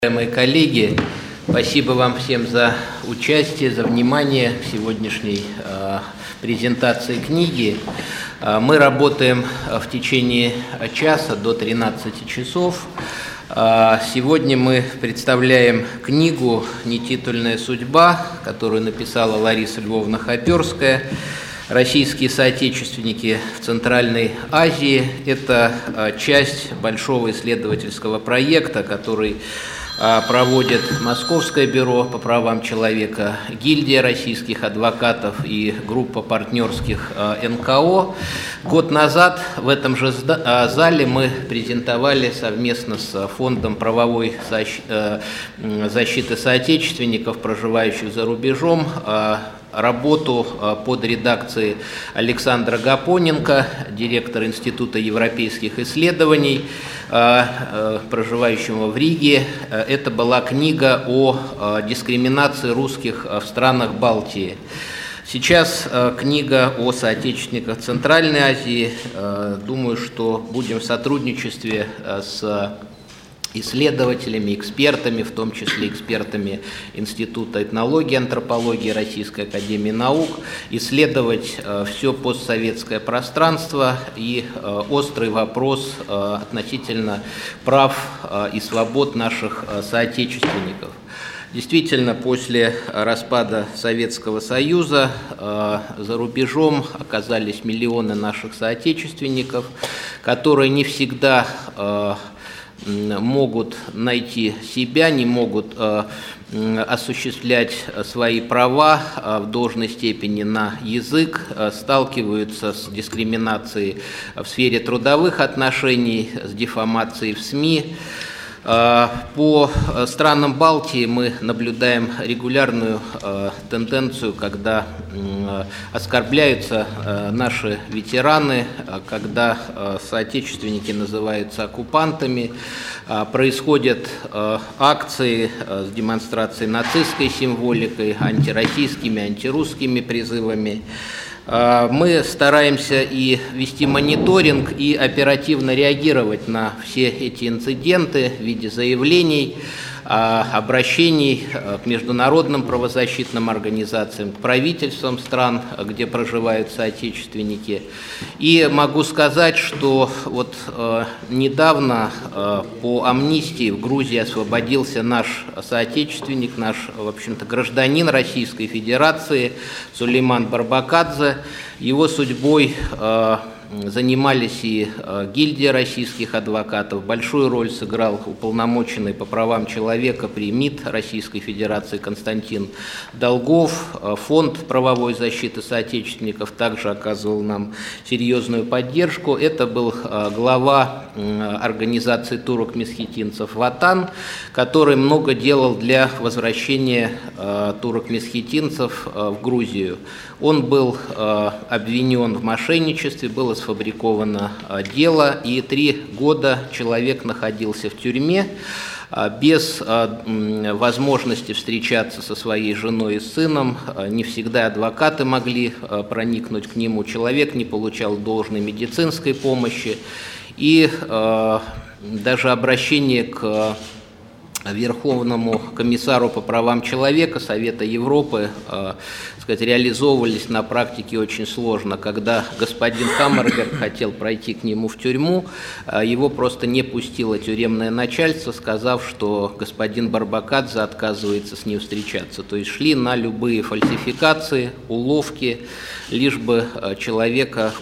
Уважаемые коллеги, спасибо вам всем за участие, за внимание в сегодняшней презентации книги. Мы работаем в течение часа до 13 часов. Сегодня мы представляем книгу «Нетитульная судьба», которую написала Лариса Львовна Хоперская. Российские соотечественники в Центральной Азии – это часть большого исследовательского проекта, который проводит Московское бюро по правам человека, гильдия российских адвокатов и группа партнерских НКО. Год назад в этом же зале мы презентовали совместно с Фондом правовой защиты соотечественников, проживающих за рубежом, работу под редакцией Александра Гапоненко, директора Института европейских исследований, проживающего в Риге. Это была книга о дискриминации русских в странах Балтии. Сейчас книга о соотечественниках Центральной Азии. Думаю, что будем в сотрудничестве с исследователями, экспертами, в том числе экспертами Института этнологии и антропологии Российской академии наук, исследовать все постсоветское пространство и острый вопрос относительно прав и свобод наших соотечественников. Действительно, после распада Советского Союза за рубежом оказались миллионы наших соотечественников, которые не всегда могут найти себя, не могут осуществлять свои права в должной степени на язык, сталкиваются с дискриминацией в сфере трудовых отношений, с дефамацией в СМИ. По странам Балтии мы наблюдаем регулярную тенденцию, когда оскорбляются наши ветераны, когда соотечественники называются оккупантами, происходят акции с демонстрацией нацистской символикой, антироссийскими, антирусскими призывами. Мы стараемся и вести мониторинг, и оперативно реагировать на все эти инциденты в виде заявлений, обращений к международным правозащитным организациям, к правительствам стран, где проживают соотечественники. И могу сказать, что вот недавно по амнистии в Грузии освободился наш соотечественник, наш, в общем-то, гражданин Российской Федерации Сулейман Барбакадзе. Его судьбой занимались и гильдия российских адвокатов. Большую роль сыграл уполномоченный по правам человека при МИД Российской Федерации Константин Долгов. Фонд правовой защиты соотечественников также оказывал нам серьезную поддержку. Это был глава организации турок-месхетинцев Ватан, который много делал для возвращения турок-месхетинцев в Грузию. Он был обвинен в мошенничестве, было сфабриковано дело, и 3 года человек находился в тюрьме без возможности встречаться со своей женой и сыном. Не всегда адвокаты могли проникнуть к нему, человек не получал должной медицинской помощи, и даже обращение к Верховному комиссару по правам человека Совета Европы реализовывались на практике очень сложно. Когда господин Хаммерберг хотел пройти к нему в тюрьму, его просто не пустило тюремное начальство, сказав, что господин Барбакадзе отказывается с ним встречаться. То есть шли на любые фальсификации, уловки, лишь бы человека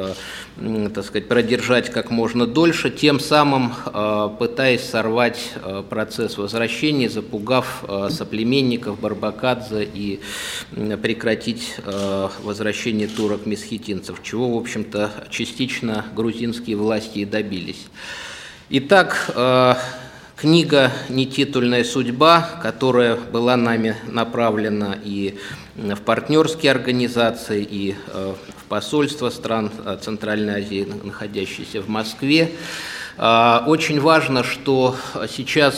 продержать как можно дольше, тем самым пытаясь сорвать процесс возвращения, запугав соплеменников Барбакадзе и прекратить возвращение турок-месхетинцев, чего, в общем-то, частично грузинские власти и добились. Итак, книга «Нетитульная судьба», которая была нами направлена и в партнерские организации, и в посольства стран Центральной Азии, находящиеся в Москве, Очень важно, что сейчас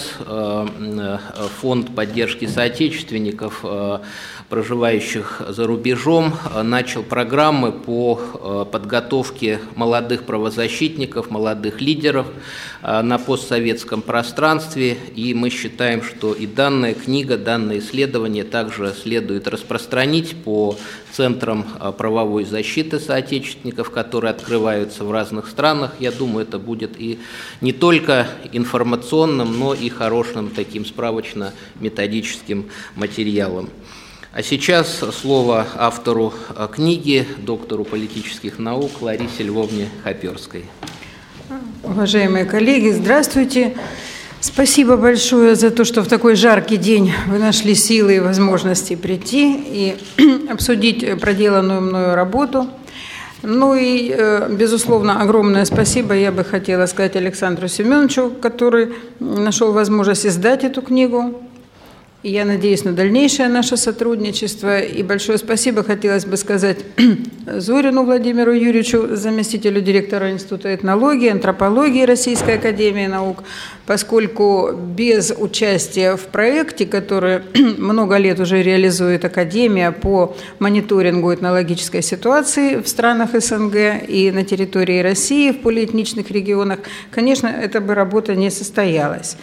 Фонд поддержки соотечественников, проживающих за рубежом, начал программы по подготовке молодых правозащитников, молодых лидеров на постсоветском пространстве, и мы считаем, что и данная книга, данное исследование также следует распространить по центрам правовой защиты соотечественников, которые открываются в разных странах. Я думаю, это будет и не только информационным, но и хорошим таким справочно-методическим материалом. А сейчас слово автору книги, доктору политических наук Ларисе Львовне Хоперской. Уважаемые коллеги, здравствуйте. Спасибо большое за то, что в такой жаркий день вы нашли силы и возможности прийти и обсудить проделанную мною работу. Ну и, безусловно, огромное спасибо я бы хотела сказать Александру Семеновичу, который нашел возможность издать эту книгу. И я надеюсь на дальнейшее наше сотрудничество. И большое спасибо хотелось бы сказать Зорину Владимиру Юрьевичу, заместителю директора Института этнологии, антропологии Российской академии наук, поскольку без участия в проекте, который много лет уже реализует Академия по мониторингу этнологической ситуации в странах СНГ и на территории России в полиэтничных регионах, конечно, эта бы работа не состоялась.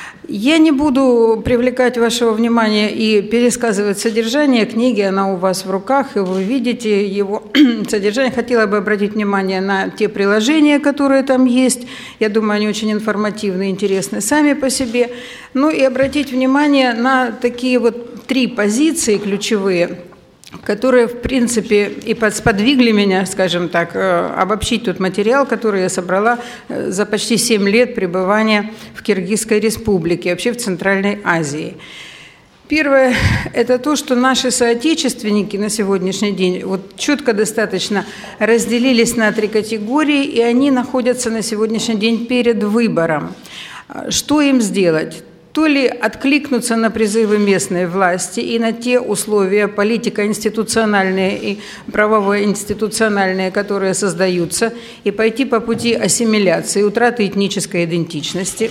Я не буду привлекать вашего внимания и пересказывать содержание книги, она у вас в руках, и вы видите его содержание. Хотела бы обратить внимание на те приложения, которые там есть. Я думаю, они очень информативны и интересны сами по себе. Ну и обратить внимание на такие вот 3 позиции ключевые, которые, в принципе, и сподвигли меня, скажем так, обобщить тот материал, который я собрала за почти 7 лет пребывания в Киргизской республике, вообще в Центральной Азии. Первое – это то, что наши соотечественники на сегодняшний день вот четко достаточно разделились на 3 категории, и они находятся на сегодняшний день перед выбором. Что им сделать? То ли откликнуться на призывы местной власти и на те условия политико-институциональные и правово-институциональные, которые создаются, и пойти по пути ассимиляции, утраты этнической идентичности,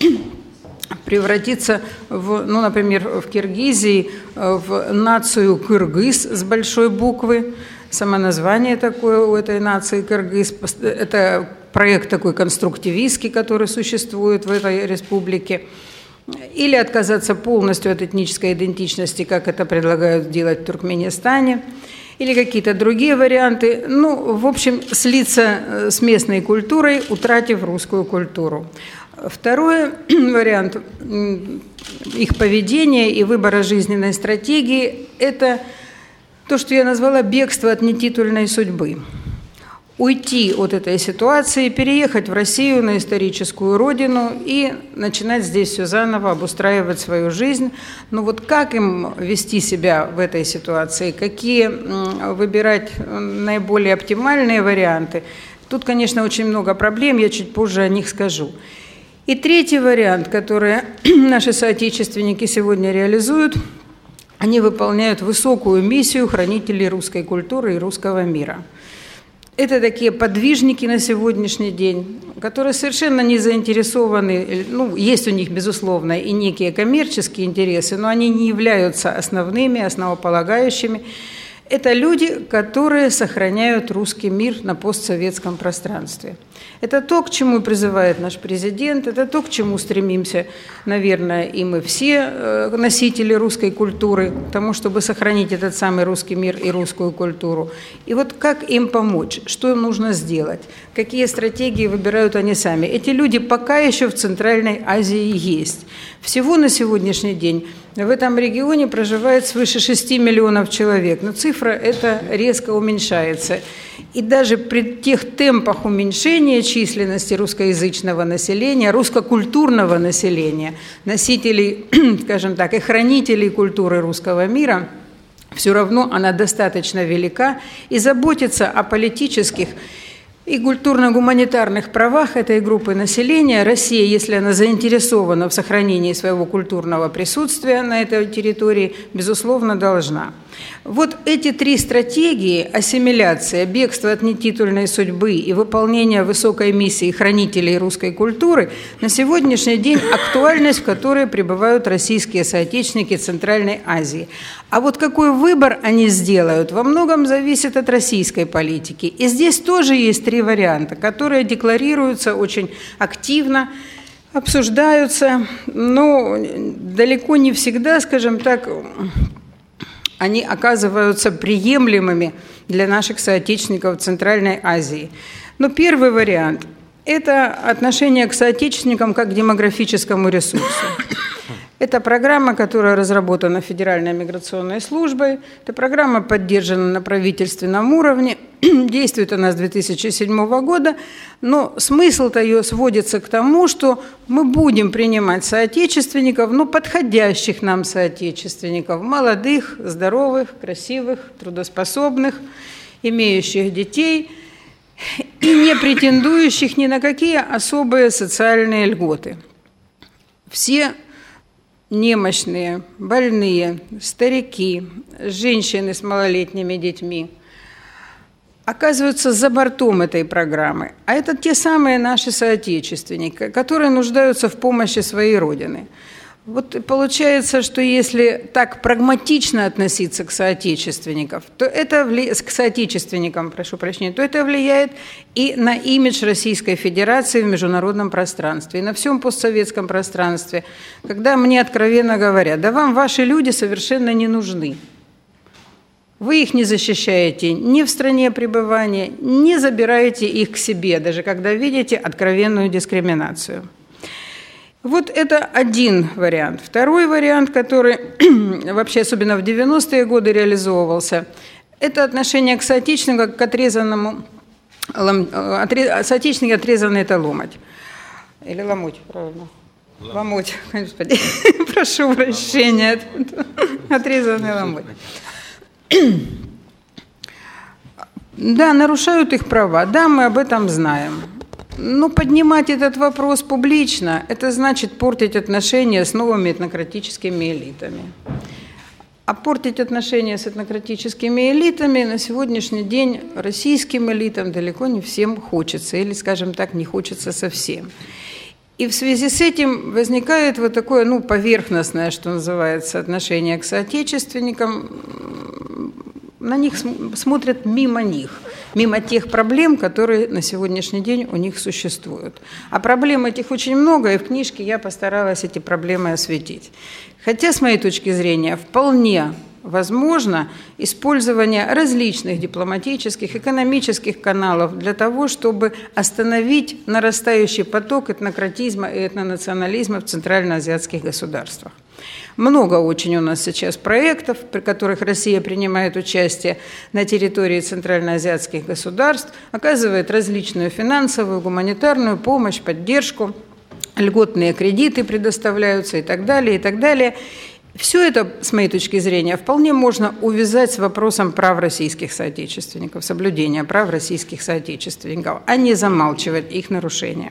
превратиться, например, в Киргизии в нацию кыргыз с большой буквы. Само название такое у этой нации кыргыз. Это проект такой конструктивистский, который существует в этой республике. Или отказаться полностью от этнической идентичности, как это предлагают делать в Туркменистане, или какие-то другие варианты. В общем, слиться с местной культурой, утратив русскую культуру. Второй вариант их поведения и выбора жизненной стратегии – это то, что я назвала бегство от нетитульной судьбы. Уйти от этой ситуации, переехать в Россию, на историческую родину и начинать здесь все заново, обустраивать свою жизнь. Как им вести себя в этой ситуации, какие выбирать наиболее оптимальные варианты? Тут, конечно, очень много проблем, я чуть позже о них скажу. И третий вариант, который наши соотечественники сегодня реализуют, они выполняют высокую миссию хранителей русской культуры и русского мира. Это такие подвижники на сегодняшний день, которые совершенно не заинтересованы, есть у них, безусловно, и некие коммерческие интересы, но они не являются основными, основополагающими. Это люди, которые сохраняют русский мир на постсоветском пространстве. Это то, к чему призывает наш президент, это то, к чему стремимся, наверное, и мы все носители русской культуры, к тому, чтобы сохранить этот самый русский мир и русскую культуру. И как им помочь, что им нужно сделать, какие стратегии выбирают они сами. Эти люди пока еще в Центральной Азии есть. Всего на сегодняшний день в этом регионе проживает свыше 6 миллионов человек, но цифра эта резко уменьшается. И даже при тех темпах уменьшения численности русскоязычного населения, русско-культурного населения, носителей, скажем так, и хранителей культуры русского мира, все равно она достаточно велика, и заботиться о политических и культурно-гуманитарных правах этой группы населения Россия, если она заинтересована в сохранении своего культурного присутствия на этой территории, безусловно, должна. Вот эти три стратегии – ассимиляция, бегство от нетитульной судьбы и выполнение высокой миссии хранителей русской культуры – на сегодняшний день актуальность, в которой пребывают российские соотечественники Центральной Азии. А вот какой выбор они сделают, во многом зависит от российской политики. И здесь тоже есть три варианта, которые декларируются очень активно, обсуждаются, но далеко не всегда, скажем так, они оказываются приемлемыми для наших соотечественников Центральной Азии. Но первый вариант – это отношение к соотечественникам как к демографическому ресурсу. Это программа, которая разработана Федеральной миграционной службой. Эта программа поддержана на правительственном уровне. Действует она с 2007 года. Но смысл-то ее сводится к тому, что мы будем принимать соотечественников, но подходящих нам соотечественников, молодых, здоровых, красивых, трудоспособных, имеющих детей и не претендующих ни на какие особые социальные льготы. Все немощные, больные, старики, женщины с малолетними детьми оказываются за бортом этой программы. А это те самые наши соотечественники, которые нуждаются в помощи своей Родины. Вот получается, что если так прагматично относиться к соотечественникам, то это влияет и на имидж Российской Федерации в международном пространстве, и на всем постсоветском пространстве, когда мне откровенно говорят: да вам ваши люди совершенно не нужны. Вы их не защищаете ни в стране пребывания, не забираете их к себе, даже когда видите откровенную дискриминацию. Вот это один вариант. Второй вариант, который вообще особенно в 90-е годы реализовывался, это отношение к соотечественнику как к отрезанному, соотечественник отрезанный – это ломоть. Или ломоть, правильно? Ломоть, господи, прошу прощения, отрезанный ломоть. Да, нарушают их права, да, мы об этом знаем. Но поднимать этот вопрос публично – это значит портить отношения с новыми этнократическими элитами. А портить отношения с этнократическими элитами на сегодняшний день российским элитам далеко не всем хочется, или, скажем так, не хочется совсем. И в связи с этим возникает вот такое, поверхностное, что называется, отношение к соотечественникам. На них смотрят мимо них, мимо тех проблем, которые на сегодняшний день у них существуют. А проблем этих очень много, и в книжке я постаралась эти проблемы осветить. Хотя, с моей точки зрения, вполне возможно использование различных дипломатических, экономических каналов для того, чтобы остановить нарастающий поток этнократизма и этнонационализма в центральноазиатских государствах. Много очень у нас сейчас проектов, при которых Россия принимает участие на территории центральноазиатских государств, оказывает различную финансовую, гуманитарную помощь, поддержку, льготные кредиты предоставляются и так далее, и так далее. Все это, с моей точки зрения, вполне можно увязать с вопросом прав российских соотечественников, соблюдения прав российских соотечественников, а не замалчивать их нарушения.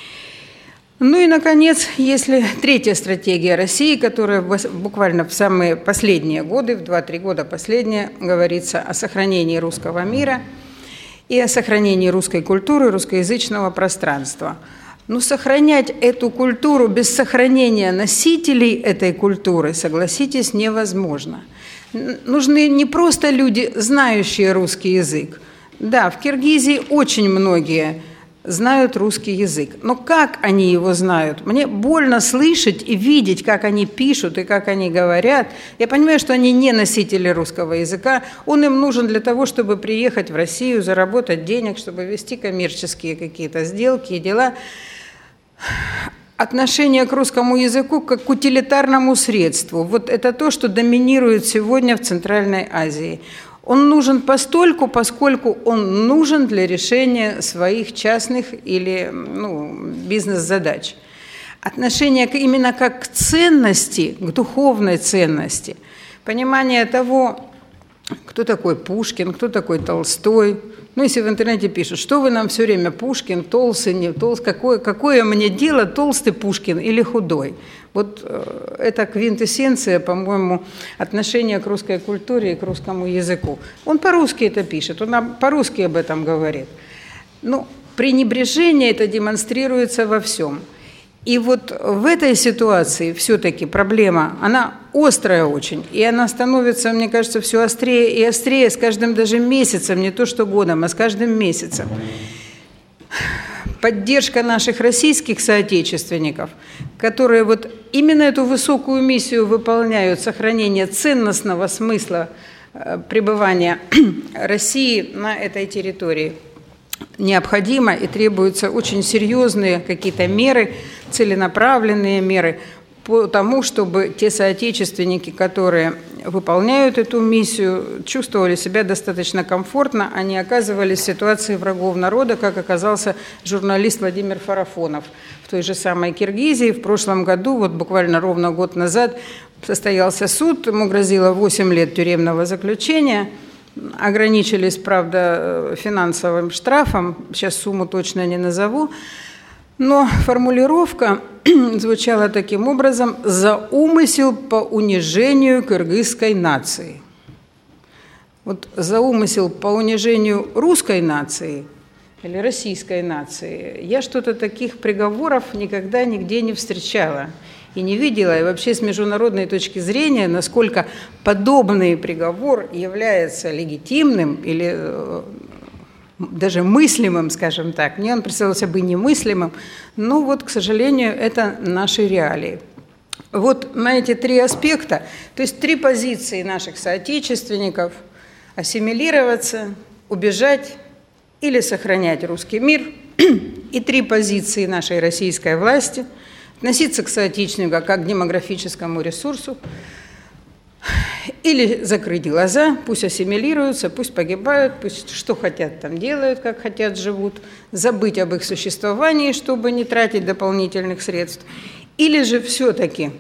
Ну и, наконец, если третья стратегия России, которая буквально в самые последние годы, в 2-3 года последние, говорится о сохранении русского мира и о сохранении русской культуры, русскоязычного пространства. Но сохранять эту культуру без сохранения носителей этой культуры, согласитесь, невозможно. Нужны не просто люди, знающие русский язык. Да, в Киргизии очень многие знают русский язык. Но как они его знают? Мне больно слышать и видеть, как они пишут и как они говорят. Я понимаю, что они не носители русского языка. Он им нужен для того, чтобы приехать в Россию, заработать денег, чтобы вести коммерческие какие-то сделки и дела. Отношение к русскому языку как к утилитарному средству. Вот это то, что доминирует сегодня в Центральной Азии. Он нужен постольку, поскольку он нужен для решения своих частных или бизнес-задач. Отношение именно как к ценности, к духовной ценности. Понимание того, кто такой Пушкин, кто такой Толстой, Ну, если в интернете пишут, что вы нам все время Пушкин, толстый, не толстый, какое мне дело, толстый Пушкин или худой? Вот это квинтэссенция, по-моему, отношения к русской культуре и к русскому языку. Он по-русски это пишет, он по-русски об этом говорит. Ну, пренебрежение это демонстрируется во всем. И вот в этой ситуации все-таки проблема, она острая очень, и она становится, мне кажется, все острее и острее с каждым даже месяцем, не то что годом, а с каждым месяцем. Поддержка наших российских соотечественников, которые вот именно эту высокую миссию выполняют, сохранение ценностного смысла пребывания России на этой территории, необходимо и требуются очень серьезные какие-то меры, целенаправленные меры по тому, чтобы те соотечественники, которые выполняют эту миссию, чувствовали себя достаточно комфортно, а не оказывались в ситуации врагов народа, как оказался журналист Владимир Фарафонов в той же самой Киргизии. В прошлом году, вот буквально ровно год назад, состоялся суд, ему грозило 8 лет тюремного заключения. Ограничились, правда, финансовым штрафом, сейчас сумму точно не назову, но формулировка звучала таким образом: «За умысел по унижению кыргызской нации». Вот за умысел по унижению русской нации или российской нации я что-то таких приговоров никогда нигде не встречала. И не видела, и вообще с международной точки зрения, насколько подобный приговор является легитимным или даже мыслимым, скажем так. Мне он представился бы немыслимым, но вот, к сожалению, это наши реалии. Вот на эти три аспекта, то есть три позиции наших соотечественников: ассимилироваться, убежать или сохранять русский мир, и три позиции нашей российской власти: относиться к соотечественнику как к демографическому ресурсу, или закрыть глаза, пусть ассимилируются, пусть погибают, пусть что хотят там делают, как хотят живут, забыть об их существовании, чтобы не тратить дополнительных средств, или же все-таки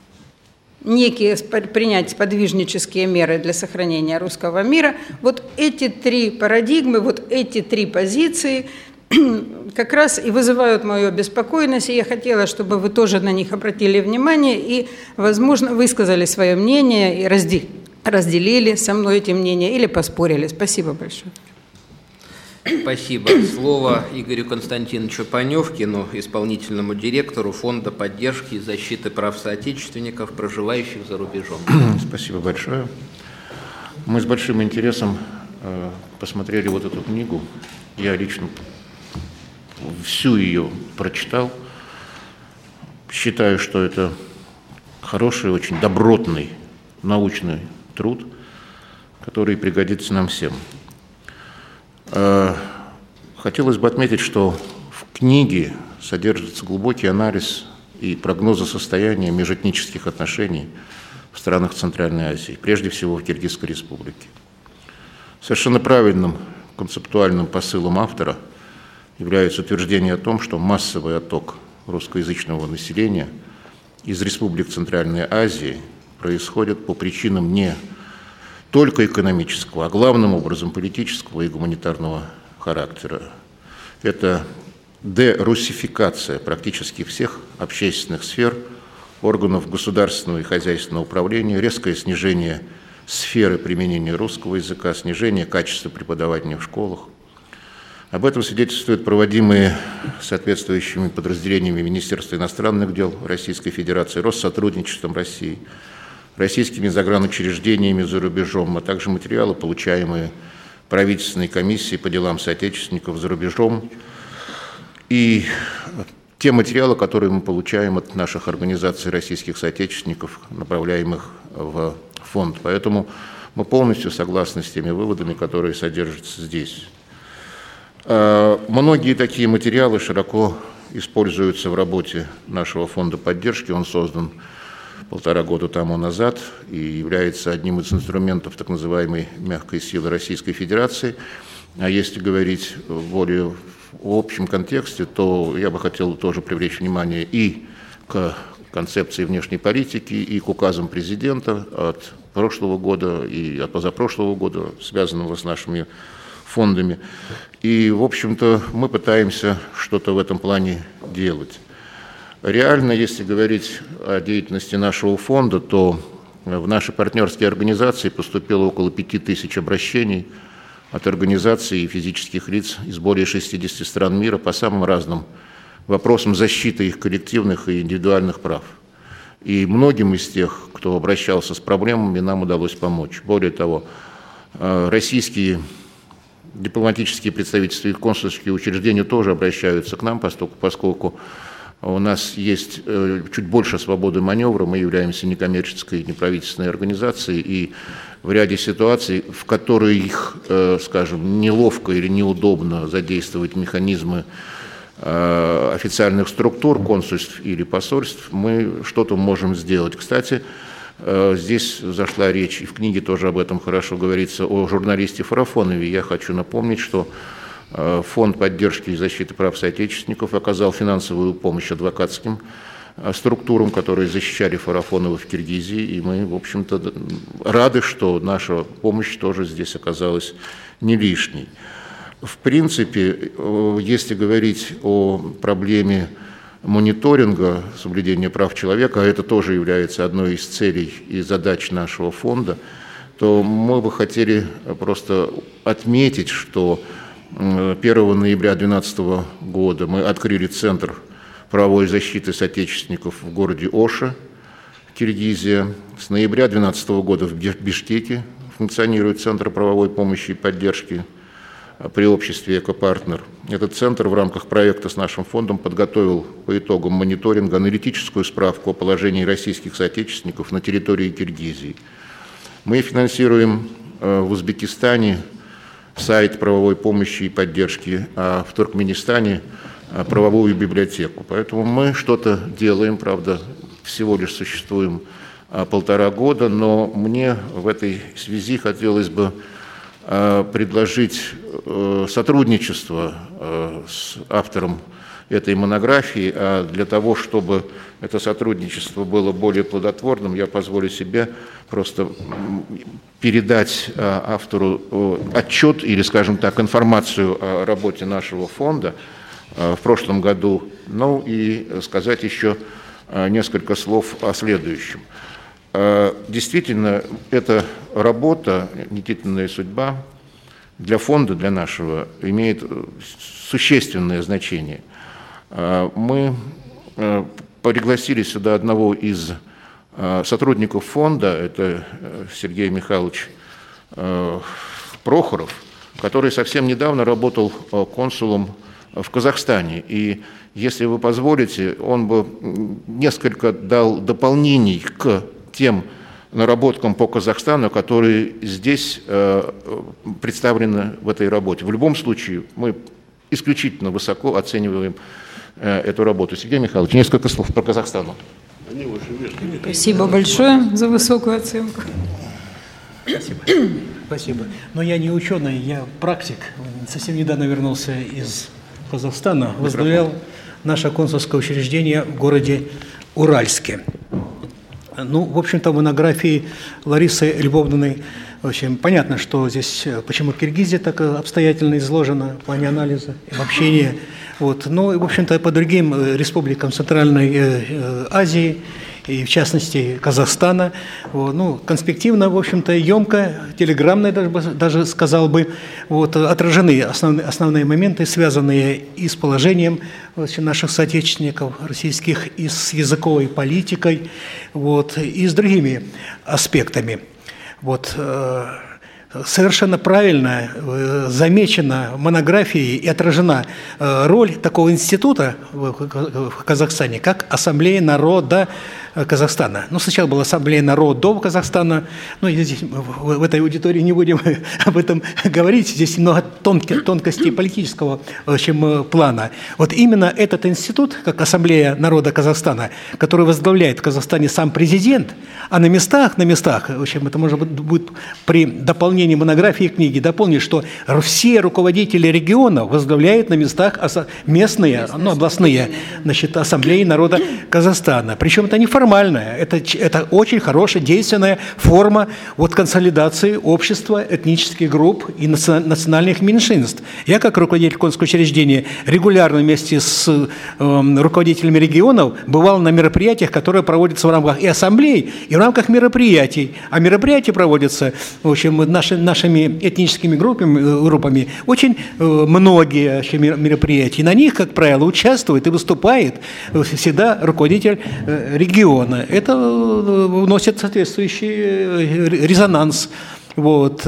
принять сподвижнические меры для сохранения русского мира. Вот эти три парадигмы, вот эти три позиции как раз и вызывают мою обеспокоенность, и я хотела, чтобы вы тоже на них обратили внимание и, возможно, высказали свое мнение и разделили со мной эти мнения или поспорили. Спасибо большое. Спасибо. Слово Игорю Константиновичу Паневкину, исполнительному директору Фонда поддержки и защиты прав соотечественников, проживающих за рубежом. Спасибо большое. Мы с большим интересом посмотрели вот эту книгу. Я лично всю ее прочитал. Считаю, что это хороший, очень добротный научный труд, который пригодится нам всем. Хотелось бы отметить, что в книге содержится глубокий анализ и прогнозы состояния межэтнических отношений в странах Центральной Азии, прежде всего в Киргизской республике. Совершенно правильным концептуальным посылом автора является утверждение о том, что массовый отток русскоязычного населения из республик Центральной Азии происходит по причинам не только экономического, а главным образом политического и гуманитарного характера. Это дерусификация практически всех общественных сфер, органов государственного и хозяйственного управления, резкое снижение сферы применения русского языка, снижение качества преподавания в школах. Об этом свидетельствуют проводимые соответствующими подразделениями Министерства иностранных дел Российской Федерации, Россотрудничеством России, российскими загранучреждениями за рубежом, а также материалы, получаемые правительственной комиссией по делам соотечественников за рубежом, и те материалы, которые мы получаем от наших организаций российских соотечественников, направляемых в фонд. Поэтому мы полностью согласны с теми выводами, которые содержатся здесь. Многие такие материалы широко используются в работе нашего фонда поддержки. Он создан 1,5 года тому назад и является одним из инструментов так называемой мягкой силы Российской Федерации. А если говорить более в общем контексте, то я бы хотел тоже привлечь внимание и к концепции внешней политики, и к указам президента от прошлого года и от позапрошлого года, связанного с нашими фондами. И, в общем-то, мы пытаемся что-то в этом плане делать. Реально, если говорить о деятельности нашего фонда, то в наши партнерские организации поступило около 5000 обращений от организаций и физических лиц из более 60 стран мира по самым разным вопросам защиты их коллективных и индивидуальных прав. И многим из тех, кто обращался с проблемами, нам удалось помочь. Более того, российские дипломатические представительства и консульские учреждения тоже обращаются к нам, поскольку у нас есть чуть больше свободы маневра, мы являемся некоммерческой, неправительственной организацией, и в ряде ситуаций, в которые их, скажем, неловко или неудобно задействовать механизмы официальных структур, консульств или посольств, мы что-то можем сделать. Кстати, здесь зашла речь, и в книге тоже об этом хорошо говорится, о журналисте Фарафонове. Я хочу напомнить, что Фонд поддержки и защиты прав соотечественников оказал финансовую помощь адвокатским структурам, которые защищали Фарафонова в Киргизии, и мы, в общем-то, рады, что наша помощь тоже здесь оказалась не лишней. В принципе, если говорить о проблеме мониторинга соблюдения прав человека, а это тоже является одной из целей и задач нашего фонда, то мы бы хотели просто отметить, что 1 ноября 2012 года мы открыли Центр правовой защиты соотечественников в городе Оша, Киргизия. С ноября 2012 года в Бишкеке функционирует Центр правовой помощи и поддержки при обществе «Экопартнер». Этот центр в рамках проекта с нашим фондом подготовил по итогам мониторинга аналитическую справку о положении российских соотечественников на территории Киргизии. Мы финансируем в Узбекистане сайт правовой помощи и поддержки, а в Туркменистане правовую библиотеку. Поэтому мы что-то делаем, правда, всего лишь существуем 1,5 года, но мне в этой связи хотелось бы предложить сотрудничество с автором этой монографии, а для того, чтобы это сотрудничество было более плодотворным, я позволю себе просто передать автору отчет или, скажем так, информацию о работе нашего фонда в прошлом году, ну и сказать еще несколько слов о следующем. Действительно, эта работа «Нетитульная судьба» для фонда, для нашего, имеет существенное значение. Мы пригласили сюда одного из сотрудников фонда, это Сергей Михайлович Прохоров, который совсем недавно работал консулом в Казахстане. И, если вы позволите, он бы несколько дал дополнений к тем наработкам по Казахстану, которые здесь представлены в этой работе. В любом случае, мы исключительно высоко оцениваем эту работу. Сергей Михайлович, несколько слов про Казахстан. Спасибо большое за высокую оценку. Спасибо. Спасибо. Но я не ученый, я практик. Совсем недавно вернулся из Казахстана, возглавлял наше консульское учреждение в городе Уральске. Ну, в общем-то, в монографии Ларисы Львовны, в общем, понятно, что здесь, почему Киргизия так обстоятельно изложена в плане анализа, в общении. Вот. Ну, и, в общем-то, по другим республикам Центральной Азии, и в частности Казахстана, вот, ну, конспективно, в общем-то, емко, телеграммно, даже сказал бы, вот, отражены основные моменты, связанные и с положением наших соотечественников российских, и с языковой политикой, вот, и с другими аспектами. Вот, совершенно правильно замечена в монографии и отражена роль такого института в Казахстане, как Ассамблея народа Казахстана. Ну, сначала была Ассамблея народов Казахстана, но здесь в этой аудитории не будем об этом говорить, здесь много тонкостей политического, в общем, плана. Вот именно этот институт, как Ассамблея народа Казахстана, который возглавляет в Казахстане сам президент, а на местах, в общем, это может быть при дополнении монографии книги, дополнить, что все руководители регионов возглавляют на местах местные, ну, областные, значит, Ассамблеи народа Казахстана. Причем это не формально нормальная, это очень хорошая, действенная форма вот консолидации общества, этнических групп и национальных меньшинств. Я, как руководитель консульского учреждения, регулярно вместе с руководителями регионов бывал на мероприятиях, которые проводятся в рамках и ассамблей, и в рамках мероприятий. А мероприятия проводятся, в общем, нашими этническими группами очень многие мероприятия. И на них, как правило, участвует и выступает всегда руководитель региона. Это вносит соответствующий резонанс вот,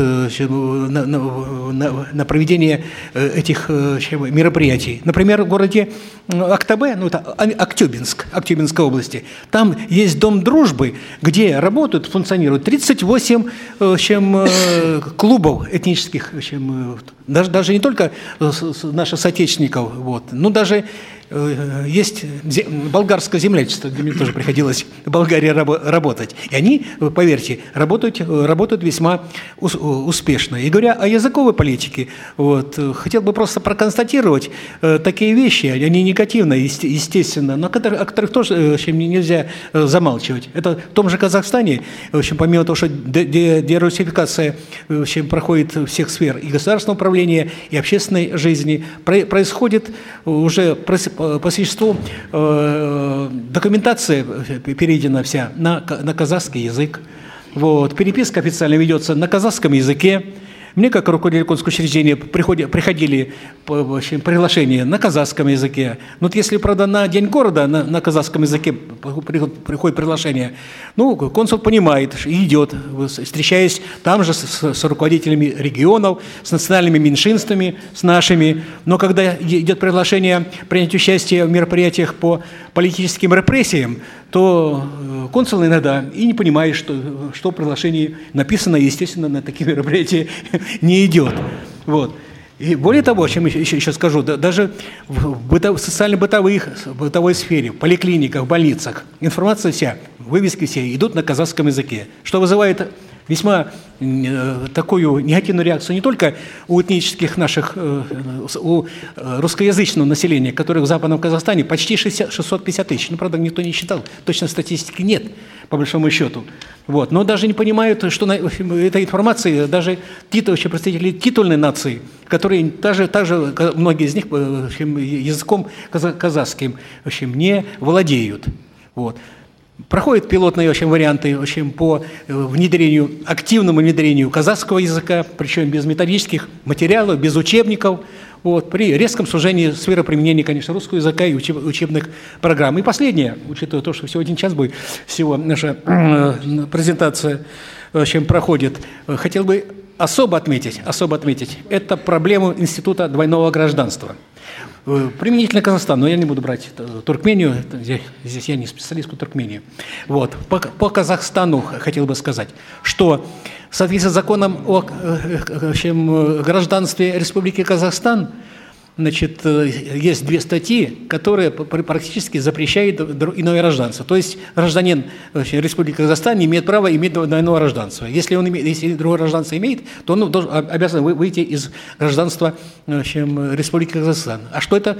на проведение этих мероприятий. Например, в городе Актабе, ну это Актюбинской области, там есть Дом дружбы, где работают, функционируют 38 клубов этнических, даже не только наших соотечественников, вот, но даже есть болгарское землячество, где мне тоже приходилось в Болгарии работать. И они, поверьте, работают весьма успешно. И говоря о языковой политике, вот, хотел бы просто проконстатировать такие вещи, они негативные, естественно, но о которых тоже нельзя замалчивать. Это в том же Казахстане, в общем, помимо того, что дерусификация проходит всех сфер и государственного управления, и общественной жизни, происходит уже по существу документация переведена вся на казахский язык. Вот. Переписка официально ведется на казахском языке. Мне, как руководитель консульского учреждения, приходили приглашения на казахском языке. Но вот если, правда, на День города на казахском языке приходит приглашение, ну, консул понимает и идет, встречаясь там же с руководителями регионов, с национальными меньшинствами, с нашими. Но когда идет приглашение принять участие в мероприятиях по политическим репрессиям, то консул иногда и не понимает, что в приглашении написано, естественно, на такие мероприятия не идет. Вот. И более того, чем еще скажу, даже в социально-бытовой сфере, в поликлиниках, в больницах, информация вся, вывески все идут на казахском языке, что вызывает весьма такую негативную реакцию не только у этнических наших, у русскоязычного населения, которых в Западном Казахстане почти 650 тысяч. Ну, правда, никто не считал, точно статистики нет, по большому счету. Вот. Но даже не понимают, что этой информации даже представители титульной нации, которые также многие из них языком казахским не владеют. Вот. Проходят пилотные варианты по активному внедрению казахского языка, причем без методических материалов, без учебников, вот, при резком сужении сферы применения, конечно, русского языка и учебных программ. И последнее, учитывая то, что всего 1 час будет всего наша презентация проходит, хотел бы особо отметить, это проблему института двойного гражданства. Применительно Казахстану, но я не буду брать Туркмению, здесь я не специалист по Туркмении. Вот. По Казахстану хотел бы сказать, что в соответствии с законом о гражданстве Республики Казахстан, значит, есть 2 статьи, которые практически запрещают иное гражданство. То есть гражданин Республики Казахстан не имеет права иметь двойного гражданства. Если другое гражданство имеет, то он обязан выйти из гражданства Республики Казахстан. А что это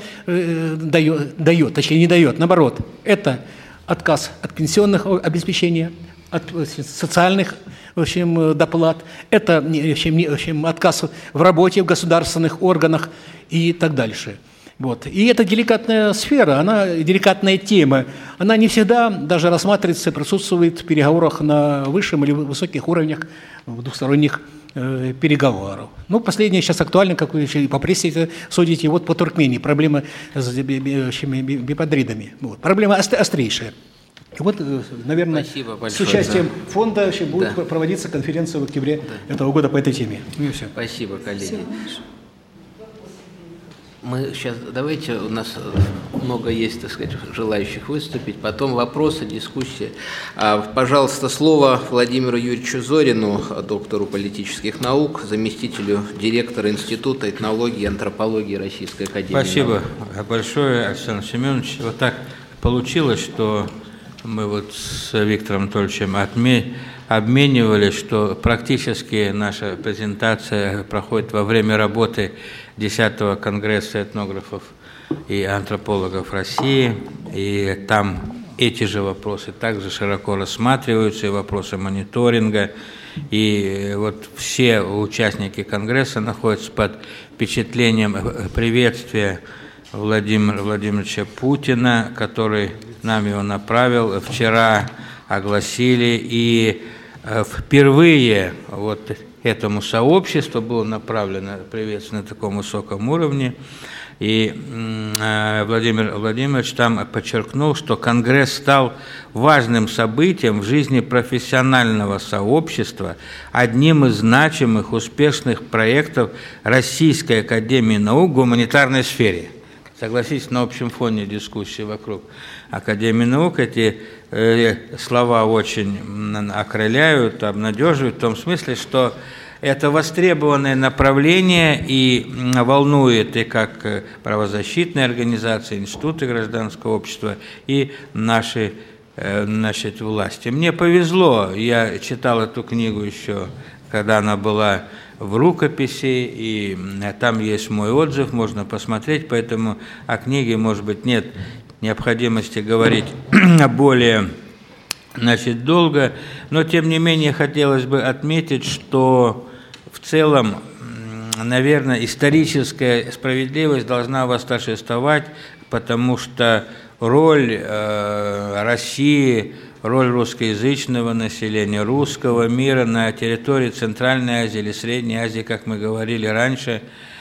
дает? Точнее, не дает. Наоборот, это отказ от пенсионных обеспечений, от социальных доплат, это отказ в работе в государственных органах и так дальше. Вот. И это деликатная сфера, деликатная тема, она не всегда даже рассматривается, присутствует в переговорах на высшем или высоких уровнях двухсторонних переговоров. Ну, последнее сейчас актуально, как вы по прессе судите, вот по Туркмении, проблема с биподридами. Вот. Проблема острейшая. И вот, наверное, с участием фонда будет проводиться конференция в октябре этого года по этой теме. И все. Спасибо, коллеги. Мы сейчас, давайте, у нас много есть, так сказать, желающих выступить, потом вопросы, дискуссии. Пожалуйста, слово Владимиру Юрьевичу Зорину, доктору политических наук, заместителю директора Института этнологии и антропологии Российской академии. Спасибо большое, Александр Семенович. Вот так получилось, что мы вот с Виктором Анатольевичем обменивались, что практически наша презентация проходит во время работы 10-го Конгресса этнографов и антропологов России, и там эти же вопросы также широко рассматриваются, и вопросы мониторинга. И вот все участники Конгресса находятся под впечатлением приветствия Владимира Владимировича Путина, который нам его направил. Вчера огласили, и впервые вот этому сообществу было направлено приветствие на таком высоком уровне. И Владимир Владимирович там подчеркнул, что Конгресс стал важным событием в жизни профессионального сообщества, одним из значимых, успешных проектов Российской академии наук в гуманитарной сфере. Согласитесь, на общем фоне дискуссии вокруг Академии наук эти слова очень окрыляют, обнадеживают в том смысле, что это востребованное направление и волнует и как правозащитные организации, институты гражданского общества, и наши власти. Мне повезло, я читал эту книгу еще, когда она была в рукописи, и там есть мой отзыв, можно посмотреть, поэтому о книге, может быть, нет необходимости говорить более долго, но тем не менее хотелось бы отметить, что в целом, наверное, историческая справедливость должна восторжествовать, потому что роль России, роль русскоязычного населения, русского мира на территории Центральной Азии или Средней Азии, как мы говорили раньше,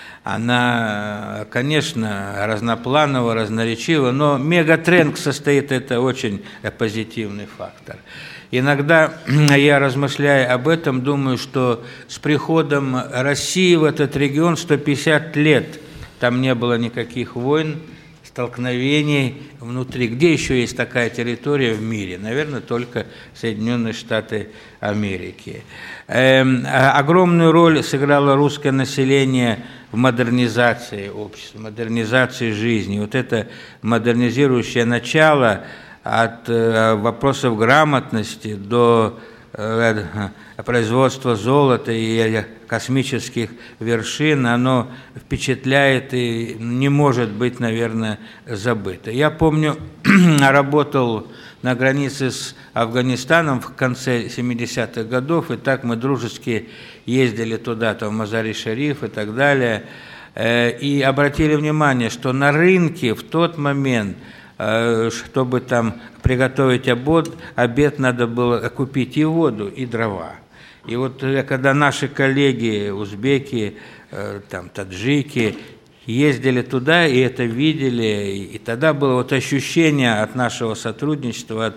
она, конечно, разнопланова, разноречива, но мегатренд состоит, это очень позитивный фактор. Иногда я, размышляя об этом, думаю, что с приходом России в этот регион 150 лет там не было никаких войн, столкновений внутри. Где еще есть такая территория в мире? Наверное, только Соединенные Штаты Америки. Огромную роль сыграло русское население в модернизации общества, модернизации жизни. Вот это модернизирующее начало от вопросов грамотности до производства золота и космических вершин, оно впечатляет и не может быть, наверное, забыто. Я помню, работал на границе с Афганистаном в конце 70-х годов, и так мы дружески ездили туда, в Мазари-Шариф и так далее, и обратили внимание, что на рынке в тот момент, чтобы там приготовить обед, надо было купить и воду, и дрова. И вот когда наши коллеги, узбеки, таджики, ездили туда и это видели, и тогда было вот ощущение от нашего сотрудничества,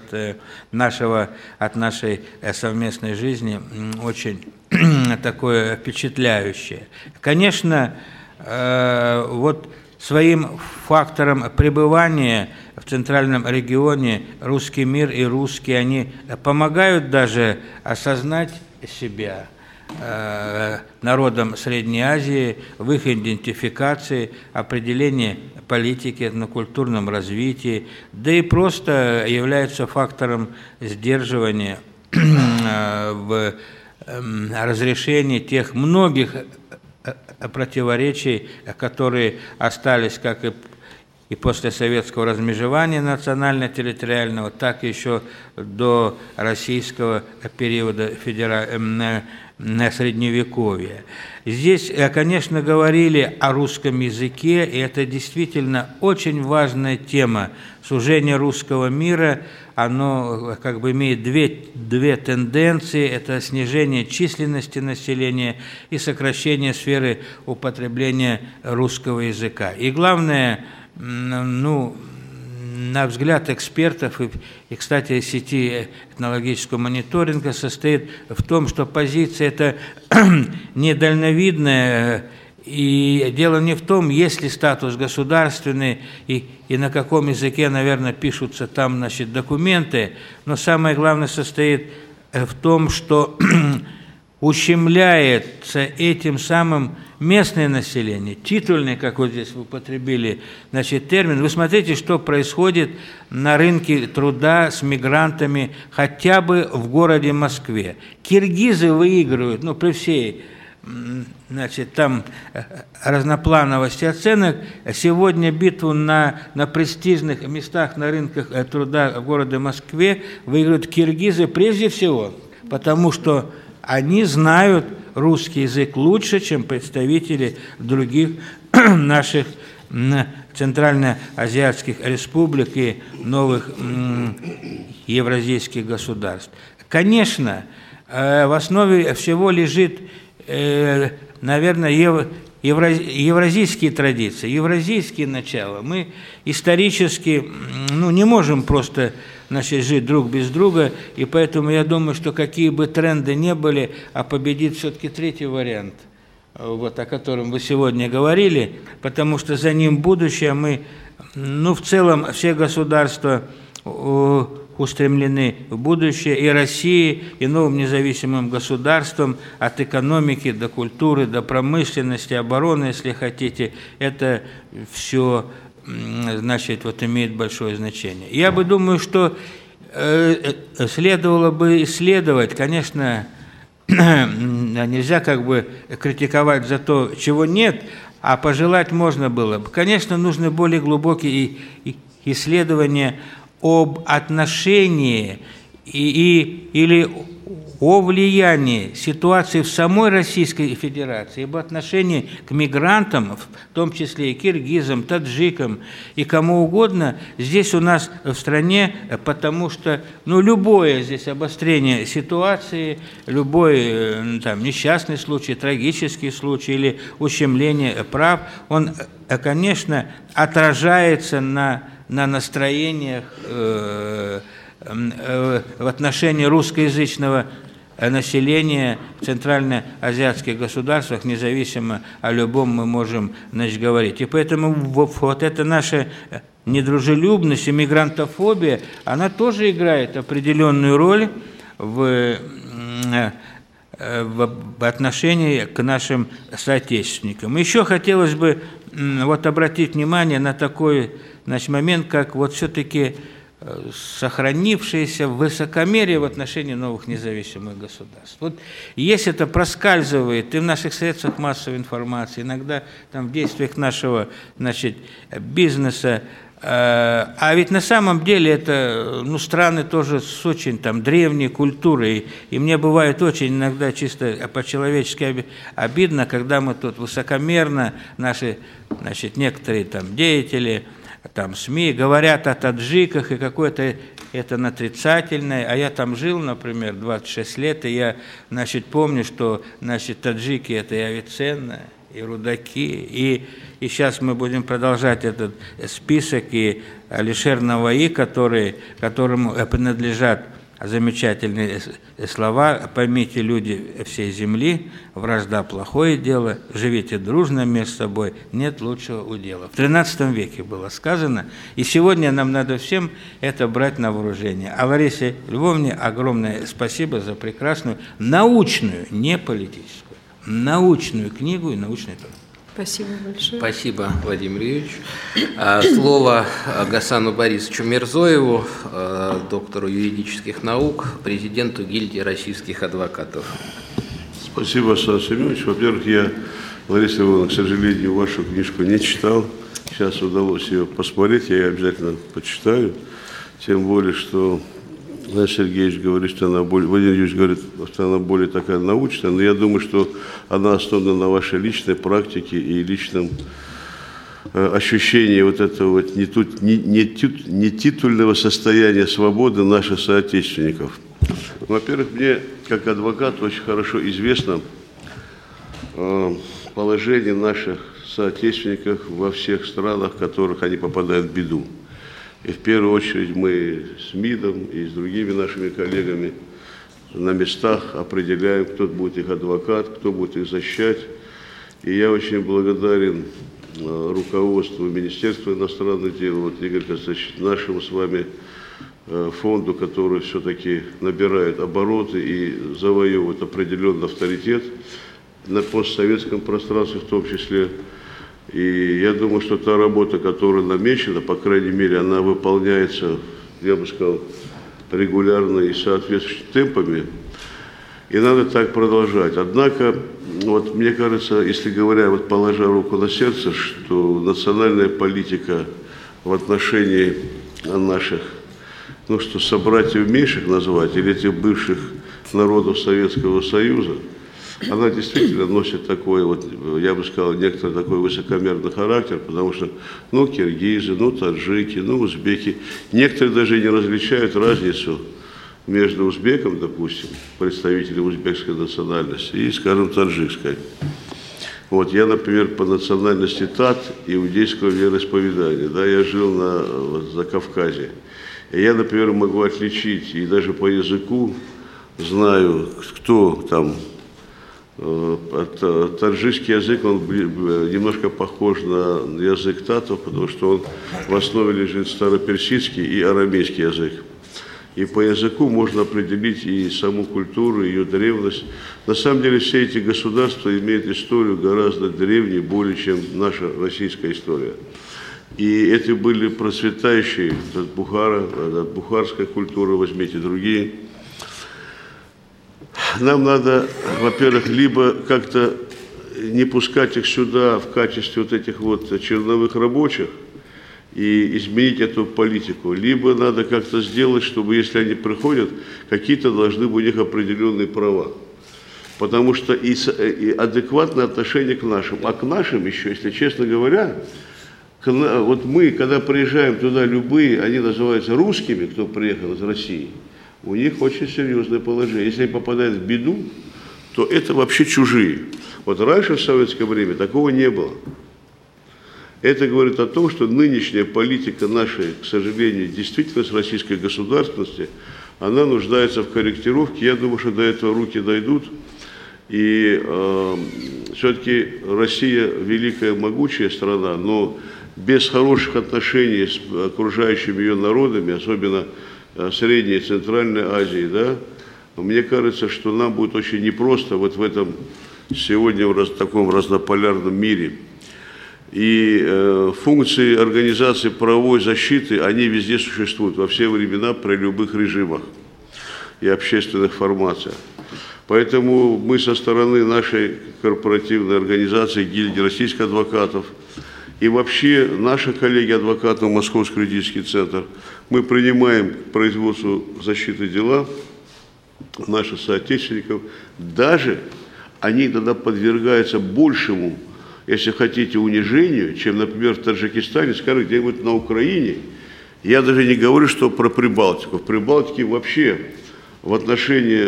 от нашей совместной жизни очень такое впечатляющее. Конечно, вот своим фактором пребывания в центральном регионе русский мир и русские, они помогают даже осознать себя народам Средней Азии в их идентификации, определении политики, этнокультурном развитии, да и просто являются фактором сдерживания в разрешении тех многих противоречий, которые остались как и после советского размежевания национально-территориального, так и еще до российского периода Средневековья. Здесь, конечно, говорили о русском языке, и это действительно очень важная тема. Сужение русского мира, оно как бы имеет две тенденции. Это снижение численности населения и сокращение сферы употребления русского языка. И главное, на взгляд экспертов и, кстати, сети этнологического мониторинга состоит в том, что позиция эта недальновидная, и дело не в том, есть ли статус государственный и на каком языке, наверное, пишутся там, документы, но самое главное состоит в том, что ущемляется этим самым местное население, титульное, как вот здесь вы употребили, термин. Вы смотрите, что происходит на рынке труда с мигрантами хотя бы в городе Москве. Киргизы выигрывают, при всей значит, там разноплановости оценок, сегодня битву на престижных местах, на рынках труда в городе Москве выиграют киргизы прежде всего, потому что они знают русский язык лучше, чем представители других наших центральноазиатских республик и новых евразийских государств. Конечно, в основе всего лежит, наверное, евразийские традиции, евразийские начала. Мы исторически не можем просто, значит, жить друг без друга, и поэтому я думаю, что какие бы тренды ни были, а победит все-таки третий вариант, вот, о котором вы сегодня говорили, потому что за ним будущее. Мы, в целом, все государства устремлены в будущее, и России, и новым независимым государством, от экономики до культуры, до промышленности, обороны, если хотите, это все, значит, вот имеет большое значение. Я бы думаю, что следовало бы исследовать, конечно, нельзя как бы критиковать за то, чего нет, а пожелать можно было бы. Конечно, нужны более глубокие исследования об отношении или о влиянии ситуации в самой Российской Федерации, об отношении к мигрантам, в том числе и киргизам, таджикам и кому угодно здесь у нас в стране, потому что любое здесь обострение ситуации, любой там несчастный случай, трагический случай или ущемление прав, он, конечно, отражается на настроениях в отношении русскоязычного населения в центральноазиатских государствах, независимо о любом мы можем, значит, говорить. И поэтому вот эта наша недружелюбность и мигрантофобия, она тоже играет определенную роль в отношении к нашим соотечественникам. Еще хотелось бы вот обратить внимание на такой, значит, момент, как вот все-таки сохранившееся высокомерие в отношении новых независимых государств. Вот если это проскальзывает и в наших средствах массовой информации, иногда там в действиях нашего, значит, бизнеса, а ведь на самом деле это страны тоже с очень там древней культурой, и мне бывает очень иногда чисто по-человечески обидно, когда мы тут высокомерно, наши, значит, некоторые там деятели, там СМИ говорят о таджиках, и какое-то это нарицательное, а я там жил, например, 26 лет, и я, значит, помню, что, значит, таджики – это и Авиценна, и Рудаки, и сейчас мы будем продолжать этот список, и Алишер Наваи, которому принадлежат замечательные слова: «Поймите, люди всей земли, вражда – плохое дело, живите дружно между собой, нет лучшего удела». В XIII веке было сказано, и сегодня нам надо всем это брать на вооружение. А Ларисе Львовне огромное спасибо за прекрасную научную, не политическую, научную книгу и научный труд. Спасибо большое. Спасибо, Владимир Юрьевич. Слово Гасану Борисовичу Мирзоеву, доктору юридических наук, президенту гильдии российских адвокатов. Спасибо, Сан Семенович. Во-первых, я, Лариса Ивановна, к сожалению, вашу книжку не читал. Сейчас удалось ее посмотреть, я ее обязательно почитаю. Тем более, что Владимир Сергеевич говорит, что она более, Владимир Юрьевич говорит, что она более такая научная, но я думаю, что она основана на вашей личной практике и личном ощущении вот этого вот нетитульного состояния свободы наших соотечественников. Во-первых, мне, как адвокату, очень хорошо известно положение наших соотечественников во всех странах, в которых они попадают в беду. И в первую очередь мы с МИДом и с другими нашими коллегами на местах определяем, кто будет их адвокат, кто будет их защищать. И я очень благодарен руководству Министерства иностранных дел, вот, Игорь Константинович, нашему с вами фонду, который все-таки набирает обороты и завоевывает определенный авторитет на постсоветском пространстве в том числе. И я думаю, что та работа, которая намечена, по крайней мере, она выполняется, я бы сказал, регулярно и соответствующими темпами. И надо так продолжать. Однако, вот мне кажется, если говоря, вот положа руку на сердце, что национальная политика в отношении наших, ну что собратьев меньших назвать, или этих бывших народов Советского Союза, она действительно носит такой, вот, я бы сказал, некоторый такой высокомерный характер, потому что, ну, киргизы, ну, таджики, ну, узбеки, некоторые даже не различают разницу между узбеком, допустим, представителем узбекской национальности, и, скажем, таджикской. Вот, я, например, по национальности тат, иудейского вероисповедания, да, я жил на Закавказье. И я, например, могу отличить, и даже по языку знаю, кто там. Таджикский язык, он немножко похож на язык татов, потому что он в основе лежит староперсидский и арамейский язык. И по языку можно определить и саму культуру, ее древность. На самом деле все эти государства имеют историю гораздо древнее, более чем наша российская история. И это были процветающие, бухарская культура, возьмите другие. Нам надо, во-первых, либо как-то не пускать их сюда в качестве вот этих вот черновых рабочих и изменить эту политику, либо надо как-то сделать, чтобы, если они приходят, какие-то должны быть у них определенные права. Потому что и адекватное отношение к нашим. А к нашим еще, если честно говоря, вот мы, когда приезжаем туда любые, они называются русскими, кто приехал из России, у них очень серьезное положение. Если они попадают в беду, то это вообще чужие. Вот раньше, в советское время, такого не было. Это говорит о том, что нынешняя политика нашей, к сожалению, действительность российской государственности, она нуждается в корректировке. Я думаю, что до этого руки дойдут. И все-таки Россия великая, могучая страна, но без хороших отношений с окружающими ее народами, особенно Средней и Центральной Азии, да, мне кажется, что нам будет очень непросто вот в этом сегодня в таком разнополярном мире. И функции организации правовой защиты, они везде существуют, во все времена, при любых режимах и общественных формациях. Поэтому мы со стороны нашей корпоративной организации гильдии российских адвокатов и вообще наши коллеги-адвокаты Московский юридический центр, мы принимаем к производству защиты дела наших соотечественников, даже они тогда подвергаются большему, если хотите, унижению, чем, например, в Таджикистане, скажем, где-нибудь на Украине. Я даже не говорю, что про Прибалтику. В Прибалтике вообще в отношении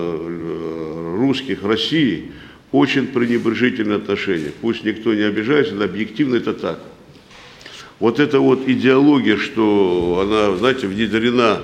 русских, России, очень пренебрежительное отношение. Пусть никто не обижается, но объективно это так. Вот эта вот идеология, что она, знаете, внедрена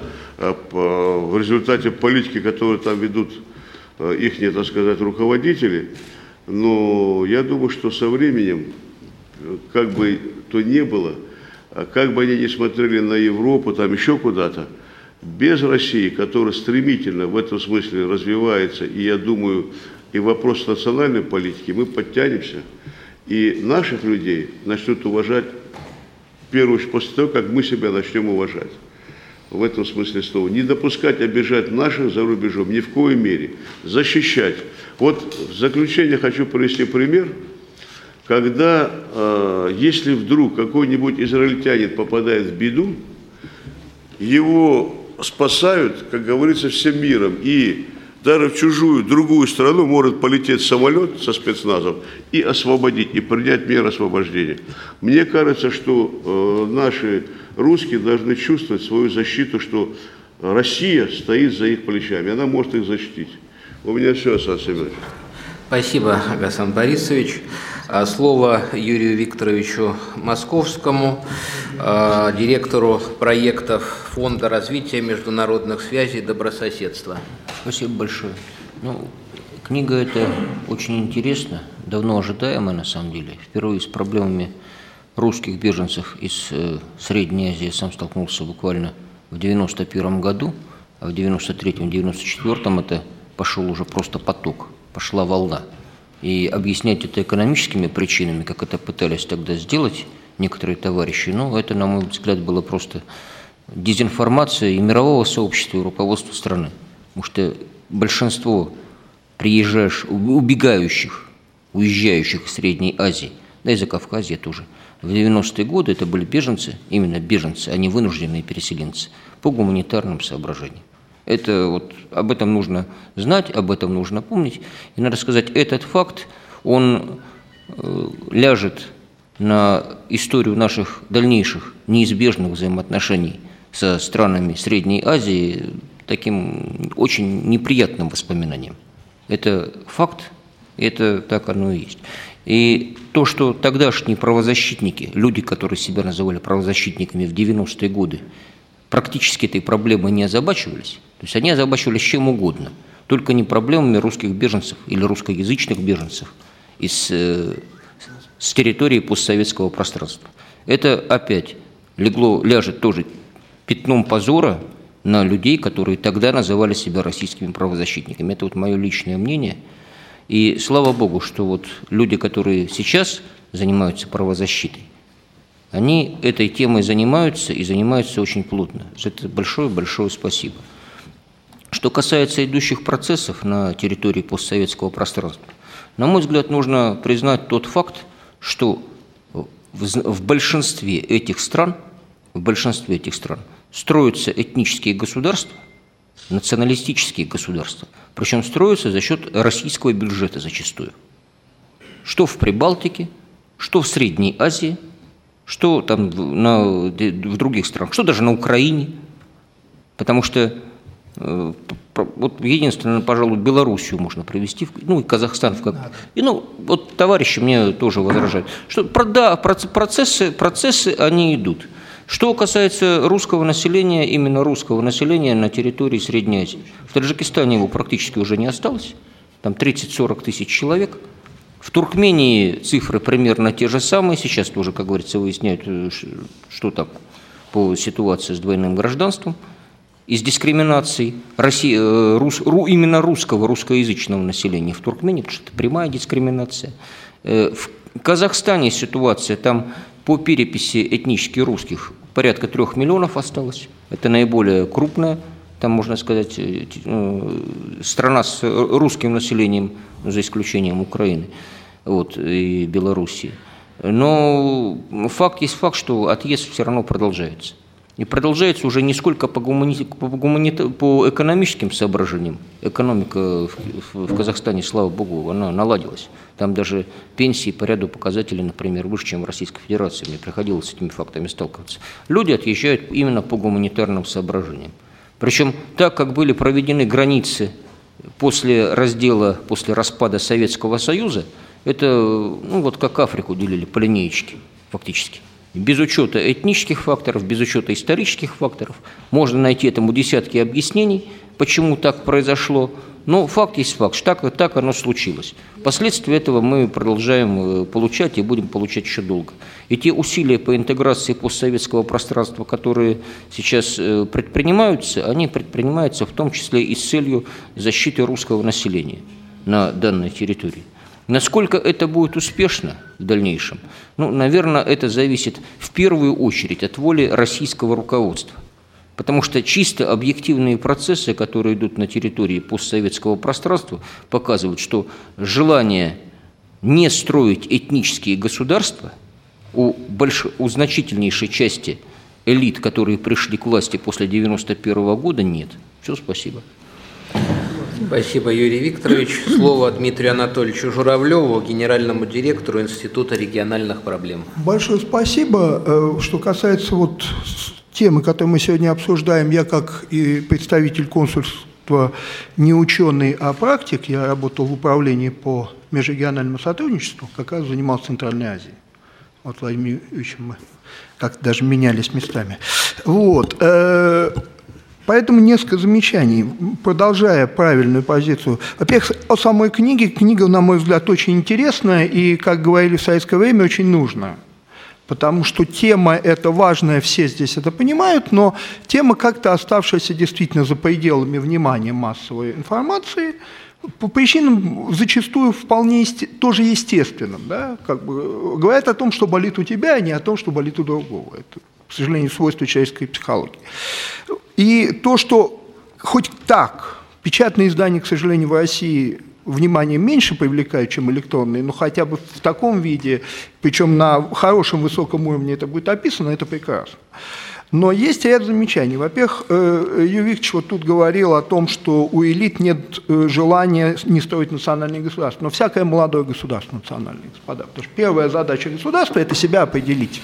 в результате политики, которую там ведут их, так сказать, руководители, но я думаю, что со временем, как бы то ни было, как бы они ни смотрели на Европу, там еще куда-то, без России, которая стремительно в этом смысле развивается, и я думаю, и вопрос национальной политики, мы подтянемся, и наших людей начнут уважать, в первую очередь, после того, как мы себя начнем уважать. В этом смысле слова. Не допускать обижать наших за рубежом, ни в коей мере. Защищать. Вот в заключение хочу привести пример, когда, если вдруг какой-нибудь израильтянин попадает в беду, его спасают, как говорится, всем миром. И даже в чужую, другую страну может полететь самолет со спецназом и освободить, и принять меры освобождения. Мне кажется, что наши русские должны чувствовать свою защиту, что Россия стоит за их плечами, она может их защитить. У меня все, Асан Семенович. Спасибо, Гасан Борисович. Слово Юрию Викторовичу Московскому, директору проектов Фонда развития международных связей и добрососедства. Спасибо большое. Книга эта очень интересна, давно ожидаемая на самом деле. Впервые с проблемами русских беженцев из Средней Азии я сам столкнулся буквально в 1991 году, а в 1993-1994 это пошел уже просто поток, пошла волна. И объяснять это экономическими причинами, как это пытались тогда сделать некоторые товарищи, это, на мой взгляд, было просто дезинформация и мирового сообщества, и руководства страны. Потому что большинство убегающих, уезжающих из Средней Азии, да и Закавказья тоже. В 90-е годы это были беженцы, именно беженцы, а не вынужденные переселенцы, по гуманитарным соображениям. Это вот, об этом нужно знать, об этом нужно помнить. И надо сказать, этот факт, он ляжет на историю наших дальнейших неизбежных взаимоотношений со странами Средней Азии таким очень неприятным воспоминанием. Это факт, это так оно и есть. И то, что тогдашние правозащитники, люди, которые себя называли правозащитниками в 90-е годы, практически этой проблемой не озабачивались, то есть они озабачивались чем угодно, только не проблемами русских беженцев или русскоязычных беженцев с территории постсоветского пространства. Это опять ляжет тоже пятном позора на людей, которые тогда называли себя российскими правозащитниками. Это вот мое личное мнение. И слава Богу, что вот люди, которые сейчас занимаются правозащитой, они этой темой занимаются и занимаются очень плотно. За это большое-большое спасибо. Что касается идущих процессов на территории постсоветского пространства, на мой взгляд, нужно признать тот факт, что в большинстве этих стран строятся этнические государства, националистические государства, причем строятся за счет российского бюджета зачастую. Что в Прибалтике, что в Средней Азии, что там в других странах, что даже на Украине. Потому что вот единственное, пожалуй, Белоруссию можно привести, ну и Казахстан. И вот товарищи мне тоже возражают, что да, процессы они идут. Что касается русского населения, именно русского населения на территории Средней Азии, в Таджикистане его практически уже не осталось, там 30-40 тысяч человек. В Туркмении цифры примерно те же самые, сейчас тоже, как говорится, выясняют, что там по ситуации с двойным гражданством, из дискриминаций именно русскоязычного населения в Туркмении, потому что это прямая дискриминация. В Казахстане ситуация, там по переписи этнически русских порядка 3 миллионов осталось. Это наиболее крупная, там, можно сказать, страна с русским населением, за исключением Украины и Белоруссии. Но факт есть факт, что отъезд все равно продолжается. И продолжается уже не сколько по экономическим соображениям. Экономика в Казахстане, слава богу, она наладилась. Там даже пенсии по ряду показателей, например, выше, чем в Российской Федерации. Мне приходилось с этими фактами сталкиваться. Люди отъезжают именно по гуманитарным соображениям. Причем так, как были проведены границы после распада Советского Союза, это вот как Африку делили по линеечке фактически. Без учета этнических факторов, без учета исторических факторов. Можно найти этому десятки объяснений, почему так произошло. Но факт есть факт, что так оно случилось. Последствия этого мы продолжаем получать и будем получать еще долго. И те усилия по интеграции постсоветского пространства, которые сейчас предпринимаются, они предпринимаются в том числе и с целью защиты русского населения на данной территории. Насколько это будет успешно в дальнейшем? Наверное, это зависит в первую очередь от воли российского руководства. Потому что чисто объективные процессы, которые идут на территории постсоветского пространства, показывают, что желание не строить этнические государства у значительнейшей части элит, которые пришли к власти после 1991 года, нет. Все, спасибо. Спасибо, Юрий Викторович. Слово Дмитрию Анатольевичу Журавлеву, генеральному директору Института региональных проблем. Большое спасибо. Что касается темы, которую мы сегодня обсуждаем, я как и представитель консульства не ученый, а практик, я работал в управлении по межрегиональному сотрудничеству, как раз занимался Центральной Азией. Вот Владимир Юрьевичем мы как-то даже менялись местами. Поэтому несколько замечаний, продолжая правильную позицию. Во-первых, о самой книге. Книга, на мой взгляд, очень интересная и, как говорили в советское время, очень нужная. Потому что тема эта важная, все здесь это понимают, но тема, как-то оставшаяся действительно за пределами внимания массовой информации, по причинам зачастую вполне тоже естественным. Да? Говорят о том, что болит у тебя, а не о том, что болит у другого. Это, к сожалению, свойство человеческой психологии. И то, что хоть так, печатные издания, к сожалению, в России внимание меньше привлекают, чем электронные, но хотя бы в таком виде, причем на хорошем высоком уровне это будет описано, это прекрасно. Но есть ряд замечаний. Во-первых, Юрий Викторович вот тут говорил о том, что у элит нет желания не строить национальные государства. Но всякое молодое государство национальное, господа. Потому что первая задача государства – это себя определить.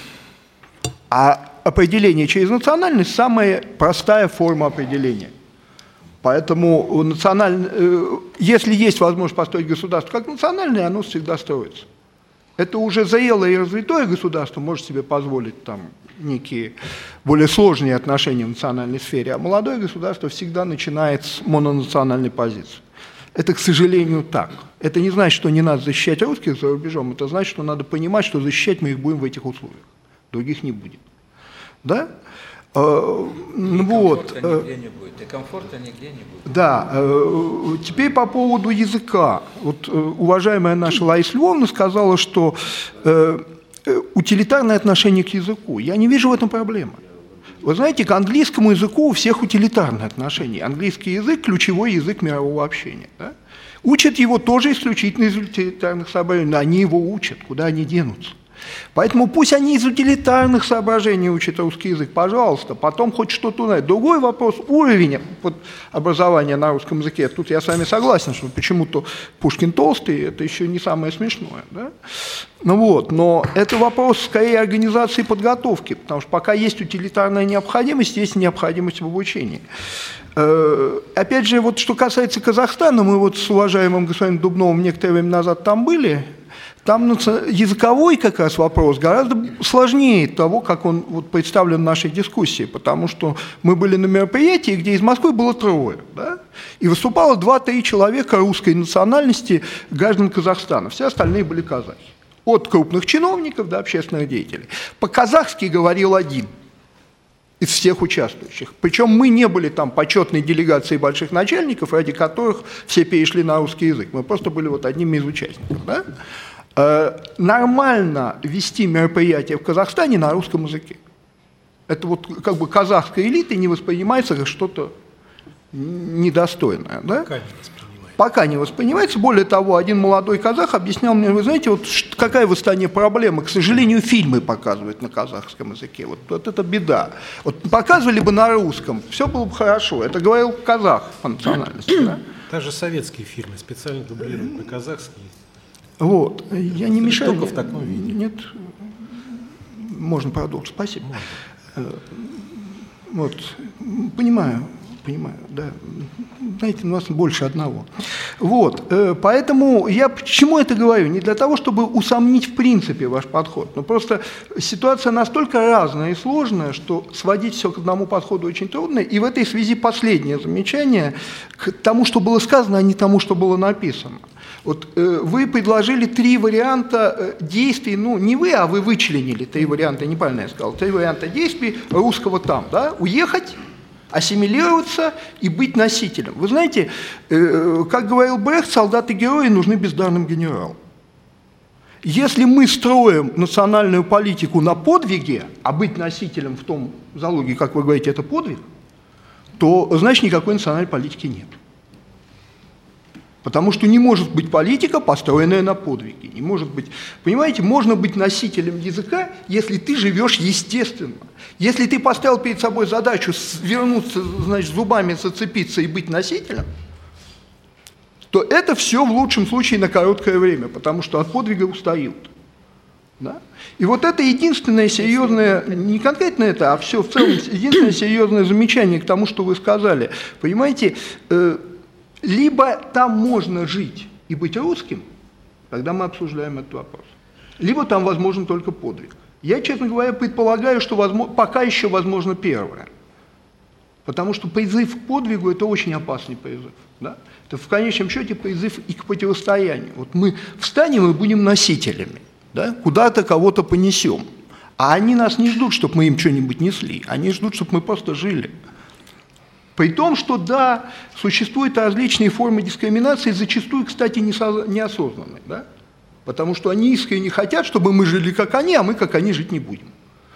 А определение через национальность – самая простая форма определения. Поэтому если есть возможность построить государство как национальное, оно всегда строится. Это уже зрелое и развитое государство может себе позволить там некие более сложные отношения в национальной сфере, а молодое государство всегда начинает с мононациональной позиции. Это, к сожалению, так. Это не значит, что не надо защищать русских за рубежом, это значит, что надо понимать, что защищать мы их будем в этих условиях. Других не будет. Да? Комфорта нигде не будет. И комфорта нигде не будет. Да. Теперь по поводу языка. Вот уважаемая наша Лариса Львовна сказала, что утилитарное отношение к языку. Я не вижу в этом проблемы. Вы знаете, к английскому языку у всех утилитарное отношение. Английский язык – ключевой язык мирового общения. Да? Учат его тоже исключительно из утилитарных соображений, но они его учат, куда они денутся. Поэтому пусть они из утилитарных соображений учат русский язык, пожалуйста, потом хоть что-то узнают. Другой вопрос – уровень образования на русском языке. Тут я с вами согласен, что почему-то Пушкин толстый – это еще не самое смешное. Да? Но это вопрос скорее организации подготовки, потому что пока есть утилитарная необходимость, есть необходимость в обучении. Опять же, вот что касается Казахстана, мы вот с уважаемым господином Дубновым некоторое время назад там были. Там языковой как раз вопрос гораздо сложнее того, как он вот представлен в нашей дискуссии, потому что мы были на мероприятии, где из Москвы было 3, да? И выступало 2-3 человека русской национальности, граждан Казахстана, все остальные были казахи. От крупных чиновников до общественных деятелей. По-казахски говорил 1 из всех участвующих. Причем мы не были там почетной делегацией больших начальников, ради которых все перешли на русский язык. Мы просто были вот одними из участников. Да? Нормально вести мероприятие в Казахстане на русском языке. Это вот как бы казахской элитой не воспринимается как что-то недостойное. Да? Пока не воспринимается. Более того, один молодой казах объяснял мне, вы знаете, вот какая в Астане проблема. К сожалению, фильмы показывают на казахском языке. Вот это беда. Вот показывали бы на русском, все было бы хорошо. Это говорил казах по национальности. Да? Даже советские фильмы специально дублируют на казахский. Вот. Я не мешаю. Только в таком виде. Нет. Можно продолжить. Спасибо. Вот. Понимаю, да. Знаете, у нас больше одного. Вот. Поэтому я почему это говорю? Не для того, чтобы усомнить в принципе ваш подход, но просто ситуация настолько разная и сложная, что сводить все к одному подходу очень трудно. И в этой связи последнее замечание к тому, что было сказано, а не тому, что было написано. Вот вы предложили 3 варианта действий, ну не вы, а вы вычленили 3 варианта, неправильно я сказал, 3 варианта действий русского там, да, уехать, ассимилироваться и быть носителем. Вы знаете, как говорил Брехт, солдаты-герои нужны бездарным генералам. Если мы строим национальную политику на подвиге, а быть носителем в том залоге, как вы говорите, это подвиг, то значит никакой национальной политики нет. Потому что не может быть политика, построенная на подвиге. Не может быть. Понимаете, можно быть носителем языка, если ты живешь естественно. Если ты поставил перед собой задачу вернуться, значит, зубами зацепиться и быть носителем, то это все в лучшем случае на короткое время, потому что от подвига устают. Да? И вот это единственное серьезное, не конкретно это, а все в целом, единственное серьезное замечание к тому, что вы сказали. Понимаете, либо там можно жить и быть русским, тогда мы обсуждаем этот вопрос, либо там возможен только подвиг. Я, честно говоря, предполагаю, что пока еще возможно первое. Потому что призыв к подвигу – это очень опасный призыв. Да? Это в конечном счете призыв и к противостоянию. Вот мы встанем и будем носителями, да? Куда-то кого-то понесем. А они нас не ждут, чтобы мы им что-нибудь несли. Они ждут, чтобы мы просто жили. При том, что, да, существуют различные формы дискриминации, зачастую, кстати, неосознанные, да? Потому что они искренне хотят, чтобы мы жили как они, а мы как они жить не будем.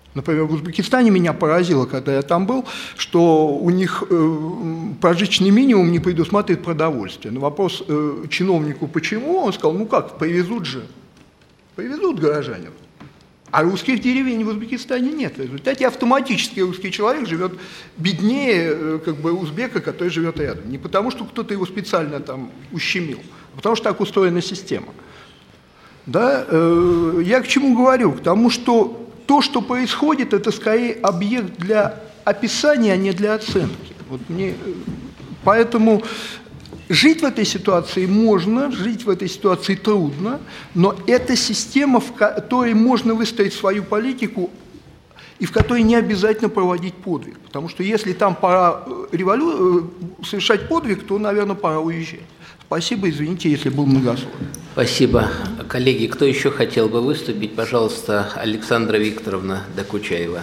Например, в Узбекистане меня поразило, когда я там был, что у них прожиточный минимум не предусматривает продовольствие. На вопрос чиновнику, почему, он сказал, ну как, привезут же. Привезут горожанин. А русских деревень в Узбекистане нет. В результате автоматически русский человек живет беднее как бы узбека, который живет рядом. Не потому, что кто-то его специально там ущемил, а потому что так устроена система. Да? Я к чему говорю? К тому, что то, что происходит, это скорее объект для описания, а не для оценки. Вот поэтому жить в этой ситуации можно, жить в этой ситуации трудно, но это система, в которой можно выстроить свою политику и в которой не обязательно проводить подвиг. Потому что если там пора совершать подвиг, то, наверное, пора уезжать. Спасибо, извините, если был многословен. Спасибо. Коллеги, кто еще хотел бы выступить? Пожалуйста, Александра Викторовна Докучаева.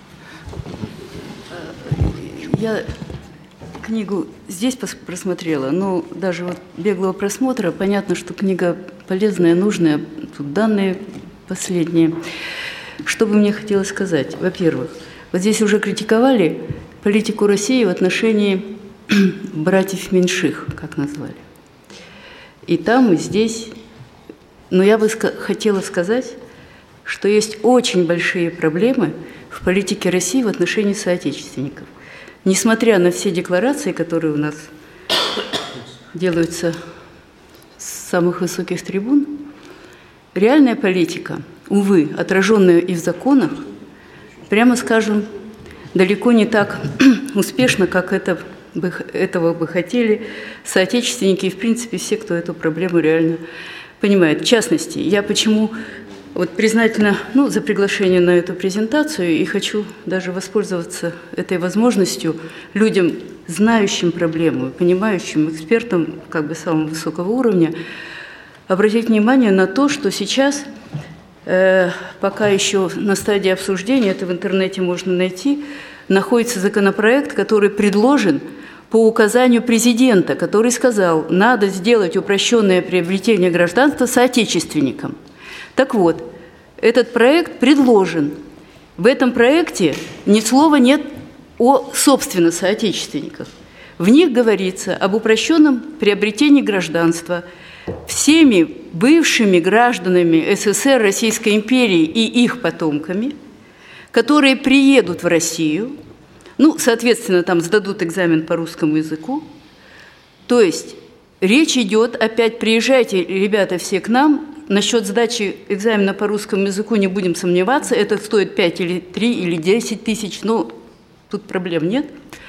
Я книгу здесь просмотрела, но даже вот беглого просмотра понятно, что книга полезная, нужная. Тут данные последние. Что бы мне хотелось сказать? Во-первых, вот здесь уже критиковали политику России в отношении братьев меньших, как назвали. И там, и здесь. Но я бы хотела сказать, что есть очень большие проблемы в политике России в отношении соотечественников. Несмотря на все декларации, которые у нас делаются с самых высоких трибун, реальная политика, увы, отраженная и в законах, прямо скажем, далеко не так успешно, как этого бы хотели соотечественники и, в принципе, все, кто эту проблему реально понимает. В частности, я почему признательна за приглашение на эту презентацию и хочу даже воспользоваться этой возможностью людям, знающим проблему, понимающим, экспертам самого высокого уровня, обратить внимание на то, что сейчас, пока еще на стадии обсуждения, это в интернете можно найти, находится законопроект, который предложен по указанию президента, который сказал, надо сделать упрощенное приобретение гражданства соотечественникам. Так вот, этот проект предложен. В этом проекте ни слова нет о, собственно, соотечественниках. В них говорится об упрощенном приобретении гражданства всеми бывшими гражданами СССР, Российской империи и их потомками, которые приедут в Россию, соответственно, там сдадут экзамен по русскому языку. То есть речь идет, опять приезжайте, ребята, все к нам. Насчет сдачи экзамена по русскому языку не будем сомневаться. Это стоит 5 или 3 или 10 тысяч, но тут проблем нет.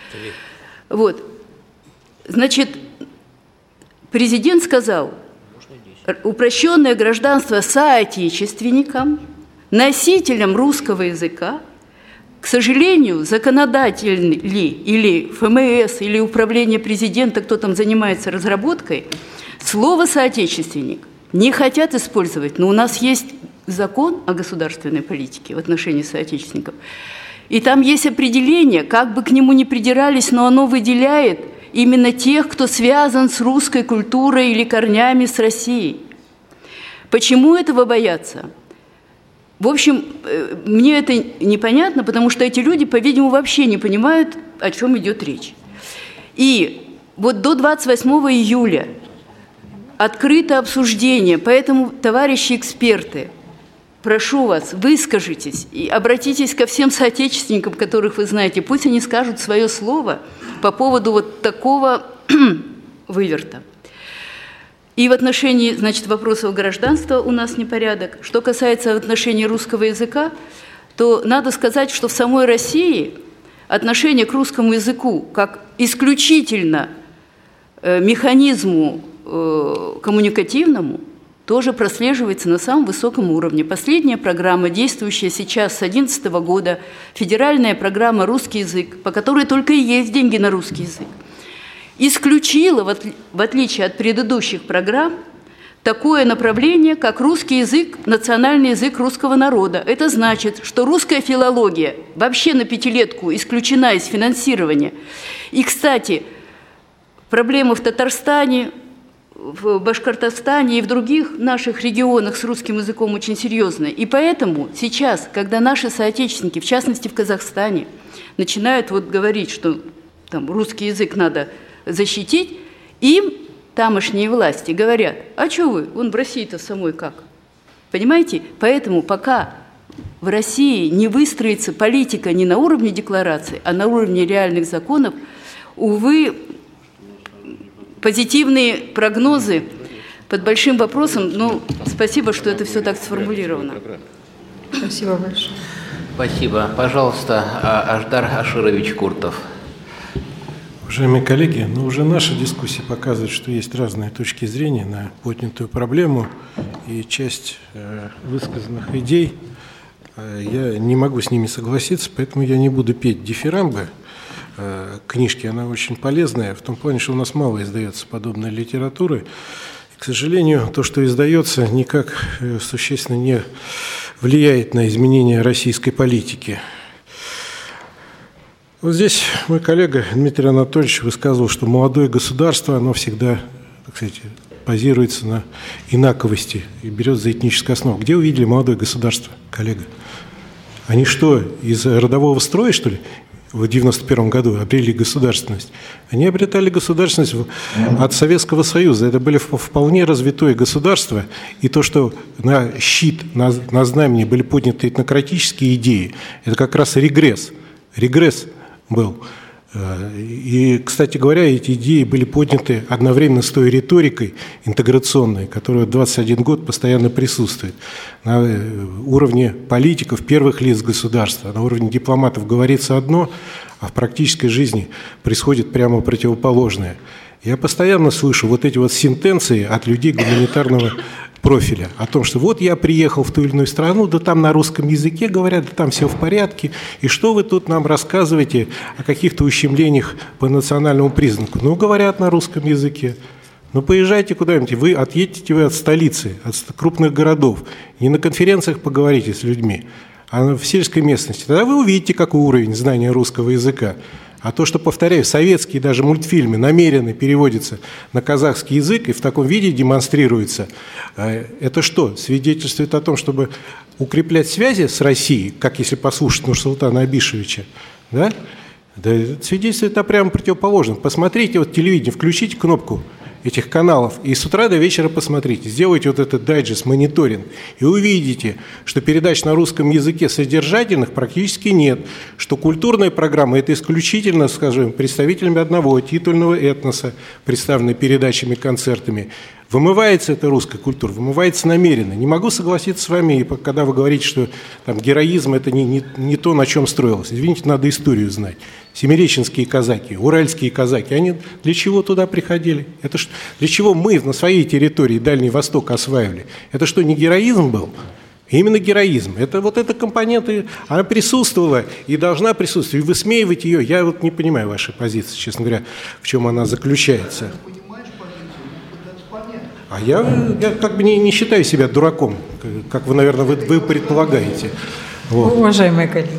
Значит, президент сказал, упрощенное гражданство соотечественникам, носителям русского языка. К сожалению, законодатель или ФМС, или управление президента, кто там занимается разработкой, слово «соотечественник» не хотят использовать. Но у нас есть закон о государственной политике в отношении соотечественников. И там есть определение, как бы к нему ни придирались, но оно выделяет именно тех, кто связан с русской культурой или корнями с Россией. Почему этого боятся? В общем, мне это непонятно, потому что эти люди, по-видимому, вообще не понимают, о чем идет речь. И до 28 июля открыто обсуждение, поэтому, товарищи эксперты, прошу вас, выскажитесь и обратитесь ко всем соотечественникам, которых вы знаете, пусть они скажут свое слово по поводу такого выверта. И в отношении, вопросов гражданства у нас непорядок. Что касается отношений русского языка, то надо сказать, что в самой России отношение к русскому языку как исключительно механизму коммуникативному тоже прослеживается на самом высоком уровне. Последняя программа, действующая сейчас с 2011 года, федеральная программа «Русский язык», по которой только и есть деньги на русский язык, исключила, в отличие от предыдущих программ, такое направление, как русский язык, национальный язык русского народа. Это значит, что русская филология вообще на пятилетку исключена из финансирования. И, кстати, проблемы в Татарстане, в Башкортостане и в других наших регионах с русским языком очень серьезная. И поэтому сейчас, когда наши соотечественники, в частности в Казахстане, начинают вот говорить, что там русский язык надо защитить, им тамошние власти говорят: а что вы, вон в России-то самой как? Понимаете? Поэтому пока в России не выстроится политика не на уровне декларации, а на уровне реальных законов, увы, позитивные прогнозы под большим вопросом. Но спасибо, что это все так сформулировано. Спасибо большое. Спасибо. Пожалуйста, Аждар Аширович Куртов. Уважаемые коллеги, уже наша дискуссия показывает, что есть разные точки зрения на поднятую проблему, и часть высказанных идей я не могу с ними согласиться, поэтому я не буду петь дифирамбы книжки. Она очень полезная в том плане, что у нас мало издается подобной литературы. И, к сожалению, то, что издается, никак существенно не влияет на изменение российской политики. Вот здесь мой коллега Дмитрий Анатольевич высказывал, что молодое государство, оно всегда, так сказать, базируется на инаковости и берет за этническую основу. Где увидели молодое государство, коллега? Они что, из родового строя, что ли, в 1991 году обрели государственность? Они обретали государственность от Советского Союза. Это были вполне развитое государство. И то, что на щит, на знамени были подняты этнократические идеи, это как раз регресс. Регресс был. И, кстати говоря, эти идеи были подняты одновременно с той риторикой интеграционной, которая 21 год постоянно присутствует. На уровне политиков, первых лиц государства, на уровне дипломатов говорится одно, а в практической жизни происходит прямо противоположное. Я постоянно слышу вот эти вот сентенции от людей гуманитарного профиля о том, что вот я приехал в ту или иную страну, да там на русском языке говорят, да там все в порядке, и что вы тут нам рассказываете о каких-то ущемлениях по национальному признаку? Ну, говорят на русском языке. Ну, поезжайте куда-нибудь, вы отъедете от столицы, от крупных городов, не на конференциях поговорите с людьми, а в сельской местности. Тогда вы увидите, какой уровень знания русского языка. А то, что, повторяю, советские даже мультфильмы намеренно переводятся на казахский язык и в таком виде демонстрируются, это что? Свидетельствует о том, чтобы укреплять связи с Россией, как если послушать Нурсултана Абишевича, да? Да, это свидетельствует о прямо противоположном. Посмотрите вот телевидение, включите кнопку этих каналов и с утра до вечера посмотрите, сделайте вот этот дайджест, мониторинг, и увидите, что передач на русском языке содержательных практически нет, что культурная программа – это исключительно, скажем, представителями одного титульного этноса, представленные передачами, концертами. Вымывается эта русская культура, вымывается намеренно. Не могу согласиться с вами, когда вы говорите, что там, героизм – это не то, на чем строилось. Извините, надо историю знать. Семиреченские казаки, уральские казаки, они для чего туда приходили? Это для чего мы на своей территории Дальний Восток осваивали? Это что, не героизм был? Именно героизм. Это вот эта компонента, она присутствовала и должна присутствовать. И высмеивать ее, я вот не понимаю вашей позиции, честно говоря, в чем она заключается. А я как бы не считаю себя дураком, как вы, наверное, вы предполагаете. Вот. Уважаемые коллеги.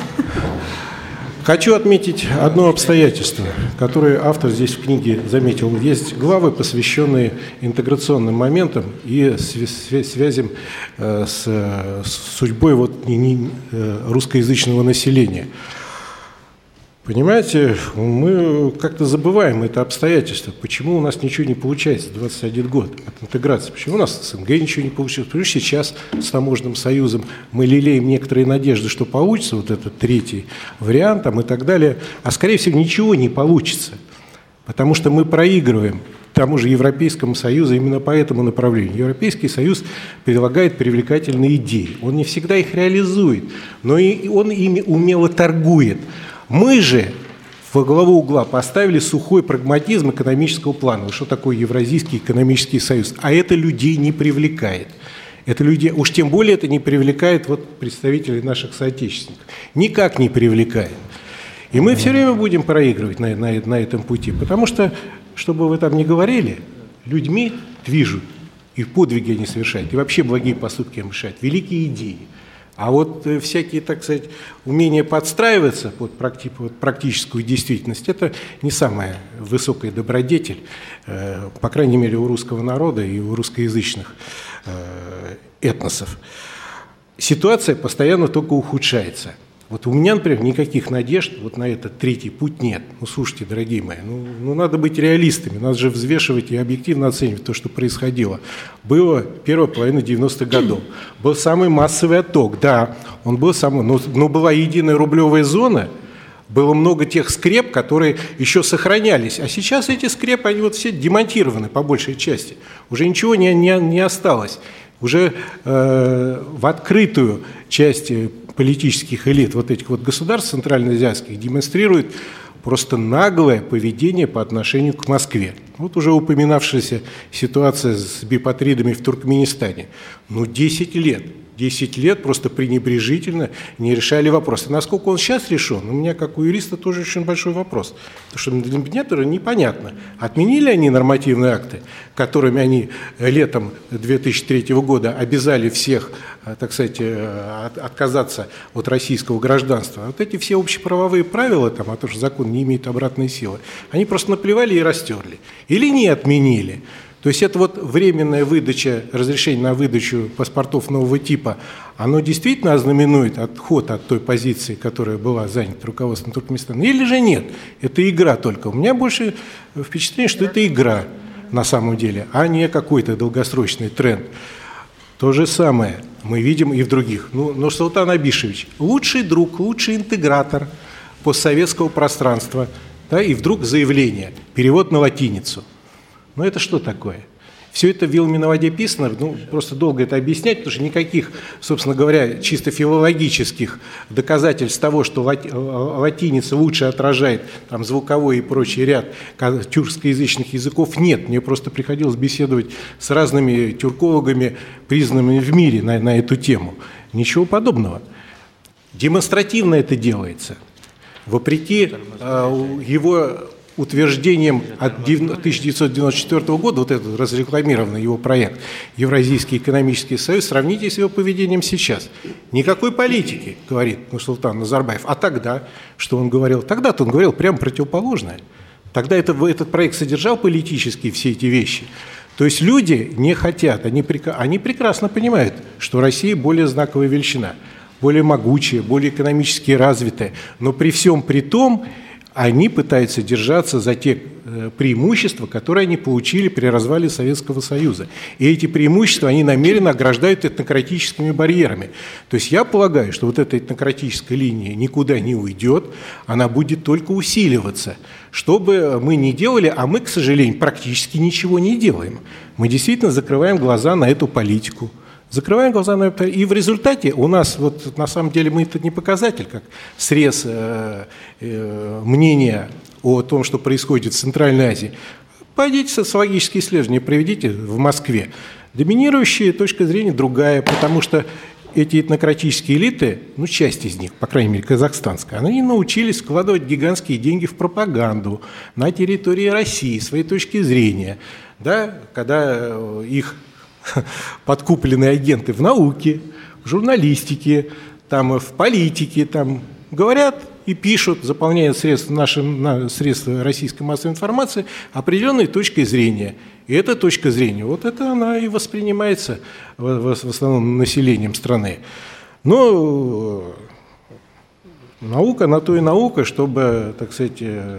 Хочу отметить одно обстоятельство, которое автор здесь в книге заметил. Есть главы, посвященные интеграционным моментам и связям с судьбой русскоязычного населения. Понимаете, мы как-то забываем это обстоятельство. Почему у нас ничего не получается 21 год от интеграции? Почему у нас с СНГ ничего не получилось? Потому что сейчас с Таможенным союзом мы лелеем некоторые надежды, что получится вот этот третий вариант и так далее. А скорее всего ничего не получится, потому что мы проигрываем тому же Европейскому Союзу именно по этому направлению. Европейский Союз предлагает привлекательные идеи. Он не всегда их реализует, но и он ими умело торгует. Мы же во главу угла поставили сухой прагматизм экономического плана. Что такое Евразийский экономический союз? А это людей не привлекает. Это людей, уж тем более это не привлекает представителей наших соотечественников. Никак не привлекает. И мы все время будем проигрывать на этом пути. Потому что, чтобы вы там ни говорили, людьми движут, и подвиги они совершают, и вообще благие поступки им мешают, великие идеи. А вот всякие, так сказать, умения подстраиваться под практическую действительность – это не самая высокая добродетель, по крайней мере, у русского народа и у русскоязычных этносов. Ситуация постоянно только ухудшается. Вот у меня, например, никаких надежд вот на этот третий путь нет. Ну, слушайте, дорогие мои, ну надо быть реалистами, надо же взвешивать и объективно оценивать то, что происходило. Было первая половина 90-х годов. Был самый массовый отток, да, он был самый, но была единая рублевая зона, было много тех скреп, которые еще сохранялись. А сейчас эти скрепы, они вот все демонтированы по большей части. Уже ничего не осталось. Уже в открытую часть политических элит вот этих вот государств центральноазиатских демонстрирует просто наглое поведение по отношению к Москве. Вот уже упоминавшаяся ситуация с бипатридами в Туркменистане. 10 лет просто пренебрежительно не решали вопросы. Насколько он сейчас решен, у меня, как у юриста, тоже очень большой вопрос. Потому что для меня тоже непонятно, отменили они нормативные акты, которыми они летом 2003 года обязали всех, так сказать, отказаться от российского гражданства. Вот эти все общеправовые правила, там, о том, что закон не имеет обратной силы, они просто наплевали и растерли. Или не отменили. То есть это вот временная выдача, разрешение на выдачу паспортов нового типа, оно действительно ознаменует отход от той позиции, которая была занята руководством Туркменистана, или же нет? Это игра только. У меня больше впечатление, что это игра на самом деле, а не какой-то долгосрочный тренд. То же самое мы видим и в других. Но Султан Абишевич – лучший друг, лучший интегратор постсоветского пространства, да, и вдруг заявление, перевод на латиницу. Но это что такое? Все это вилами на воде писано, просто долго это объяснять, потому что никаких, собственно говоря, чисто филологических доказательств того, что латиница лучше отражает там, звуковой и прочий ряд тюркскоязычных языков, нет. Мне просто приходилось беседовать с разными тюркологами, признанными в мире на эту тему. Ничего подобного. Демонстративно это делается. Вопреки его утверждением от 1994 года, вот этот разрекламированный его проект «Евразийский экономический союз», сравните с его поведением сейчас. Никакой политики, говорит Нурсултан Назарбаев. А тогда, что он говорил? Тогда-то он говорил прямо противоположное. Тогда этот проект содержал политические все эти вещи. То есть люди не хотят, они прекрасно понимают, что Россия более знаковая величина, более могучая, более экономически развитая. Но при всем при том, они пытаются держаться за те преимущества, которые они получили при развале Советского Союза. И эти преимущества они намеренно ограждают этнократическими барьерами. То есть я полагаю, что вот эта этнократическая линия никуда не уйдет, она будет только усиливаться. Что бы мы ни делали, а мы, к сожалению, практически ничего не делаем. Мы действительно закрываем глаза на эту политику. Закрываем глаза на это, и в результате у нас, вот на самом деле, это не показатель, как срез мнения о том, что происходит в Центральной Азии. Пойдите социологические исследования, проведите в Москве. Доминирующая точка зрения другая, потому что эти этнократические элиты, часть из них, по крайней мере, казахстанская, они научились вкладывать гигантские деньги в пропаганду на территории России, своей точки зрения. Да, когда их подкупленные агенты в науке, в журналистике, там, в политике там, говорят и пишут, заполняют средства российской массовой информации определенной точкой зрения. И эта точка зрения, вот это она и воспринимается в основном населением страны. Но наука на то и наука, чтобы, так сказать,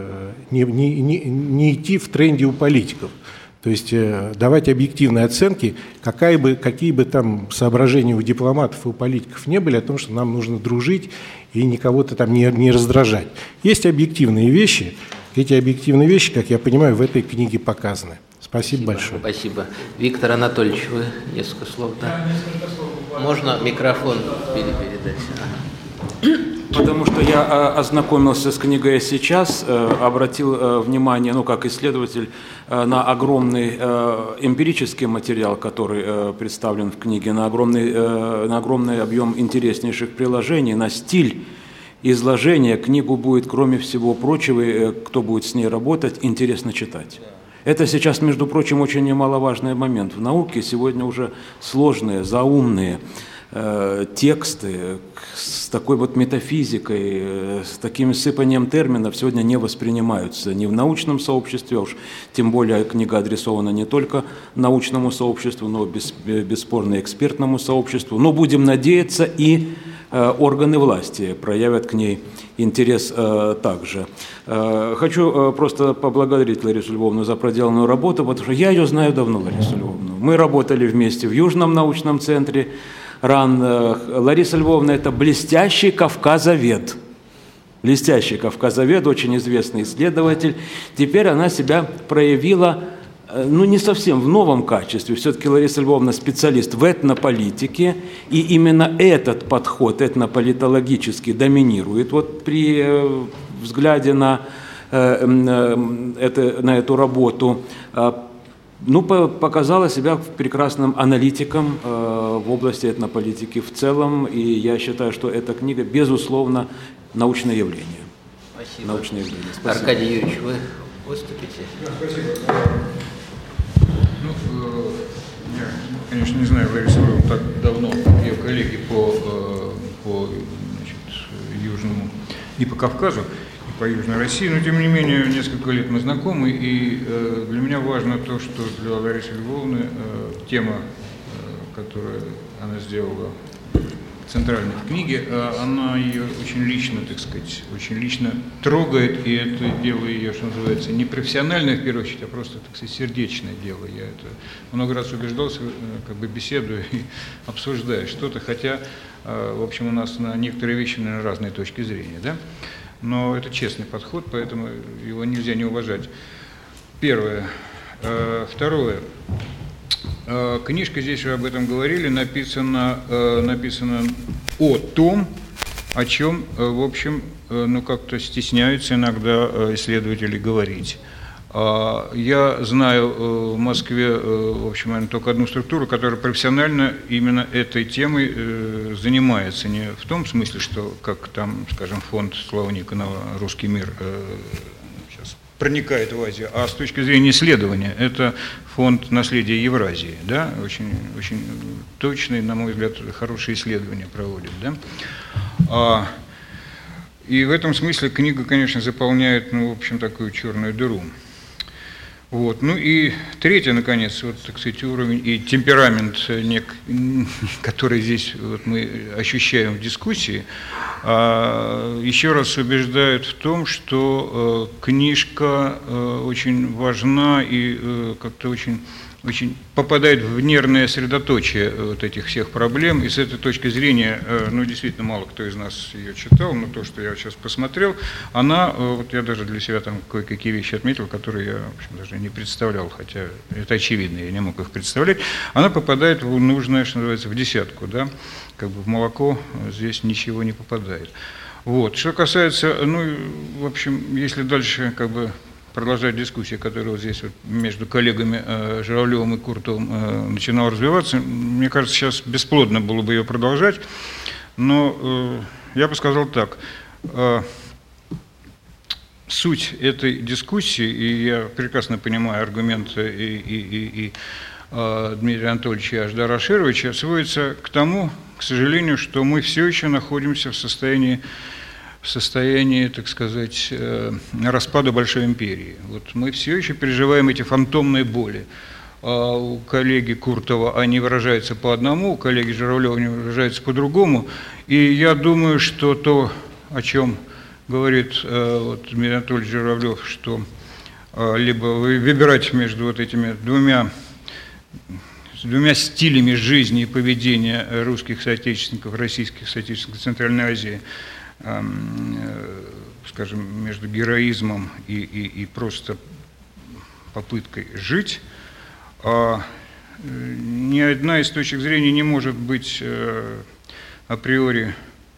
не идти в тренде у политиков. То есть давать объективные оценки, какие бы там соображения у дипломатов и у политиков не были о том, что нам нужно дружить и никого-то там не раздражать. Есть объективные вещи. Эти объективные вещи, как я понимаю, в этой книге показаны. Спасибо большое. Спасибо. Виктор Анатольевич, вы несколько слов, да? Можно микрофон передать? Потому что я ознакомился с книгой сейчас, обратил внимание, как исследователь, на огромный эмпирический материал, который представлен в книге, на огромный объем интереснейших приложений, на стиль изложения. Книгу будет, кроме всего прочего, кто будет с ней работать, интересно читать. Это сейчас, между прочим, очень немаловажный момент. В науке сегодня уже сложные, заумные, тексты с такой вот метафизикой, с таким сыпанием терминов сегодня не воспринимаются ни в научном сообществе, уж тем более книга адресована не только научному сообществу, но бесспорно экспертному сообществу. Но будем надеяться, и органы власти проявят к ней интерес также. Хочу просто поблагодарить Ларису Львовну за проделанную работу, потому что я ее знаю давно, Ларису Львовну. Мы работали вместе в Южном научном центре РАН. Лариса Львовна – это блестящий кавказовед. Блестящий кавказовед, очень известный исследователь. Теперь она себя проявила, ну, не совсем в новом качестве. Все-таки Лариса Львовна специалист в этнополитике, и именно этот подход этнополитологический доминирует вот при взгляде на эту работу. Ну, показала себя прекрасным аналитиком в области этнополитики в целом, и я считаю, что эта книга, безусловно, научное явление. Спасибо. Научное явление. Спасибо. Аркадий Юрьевич, вы выступите? Да, спасибо. Я, конечно, не знаю Ларису Львовну так давно, как ее коллеги по Южному и по Кавказу, и по Южной России, но тем не менее несколько лет мы знакомы, и для меня важно то, что для Ларисы Львовны тема, которую она сделала центральной в книге, она ее очень лично, так сказать, очень лично трогает, и это дело ее, что называется, не профессиональное в первую очередь, а просто, так сказать, сердечное дело. Я это много раз убеждался, как бы беседуя и обсуждая что-то, хотя, в общем, у нас на некоторые вещи, наверное, разные точки зрения, да? Но это честный подход, поэтому его нельзя не уважать. Первое. Второе. Книжка, здесь вы об этом говорили, написана о том, о чем, в общем, ну как-то стесняются иногда исследователи говорить. Я знаю в Москве, в общем, наверное, только одну структуру, которая профессионально именно этой темой занимается. Не в том смысле, что, как там, скажем, фонд Славы Никонова «Русский мир» сейчас проникает в Азию, а с точки зрения исследования это фонд наследия Евразии, да, очень, очень точные, на мой взгляд, хорошие исследования проводит, да. И в этом смысле книга, конечно, заполняет, ну, в общем, такую черную дыру. Вот. Ну и третье, наконец, вот, так сказать, уровень и темперамент, который здесь вот мы ощущаем в дискуссии, еще раз убеждает в том, что книжка очень важна и как-то очень попадает в нервное средоточие вот этих всех проблем, и с этой точки зрения, ну, действительно, мало кто из нас ее читал, но то, что я сейчас посмотрел, она, вот я даже для себя там кое-какие вещи отметил, которые я, в общем, даже не представлял, хотя это очевидно, я не мог их представлять, она попадает в нужное, что называется, в десятку, да, как бы в молоко здесь ничего не попадает. Вот, что касается, ну, в общем, если дальше, как бы, продолжать дискуссию, которая вот здесь вот между коллегами Журавлевым и Куртовым начинала развиваться, мне кажется, сейчас бесплодно было бы ее продолжать, но я бы сказал так. Суть этой дискуссии, и я прекрасно понимаю аргументы и Дмитрия Анатольевича и Аждара Ашировича, сводится к тому, к сожалению, что мы все еще находимся в состоянии, так сказать, распада Большой империи. Вот мы все еще переживаем эти фантомные боли. У коллеги Куртова они выражаются по одному, у коллеги Журавлева они выражаются по-другому. И я думаю, что то, о чем говорит вот, Дмитрий Анатольевич Журавлев, что либо выбирать между вот этими двумя стилями жизни и поведения русских соотечественников, российских соотечественников Центральной Азии, скажем, между героизмом и просто попыткой жить, ни одна из точек зрения не может быть априори,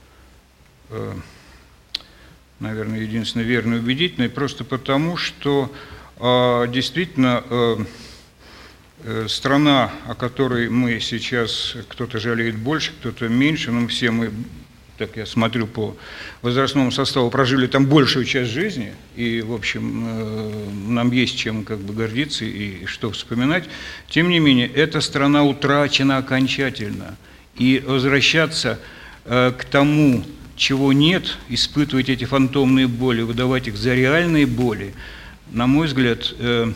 наверное, единственно верной и убедительной, просто потому, что действительно страна, о которой мы сейчас, кто-то жалеет больше, кто-то меньше, но все мы, так я смотрю по возрастному составу, прожили там большую часть жизни, и, в общем, нам есть чем как бы гордиться и что вспоминать. Тем не менее, эта страна утрачена окончательно. и возвращаться к тому, чего нет, испытывать эти фантомные боли, выдавать их за реальные боли, на мой взгляд,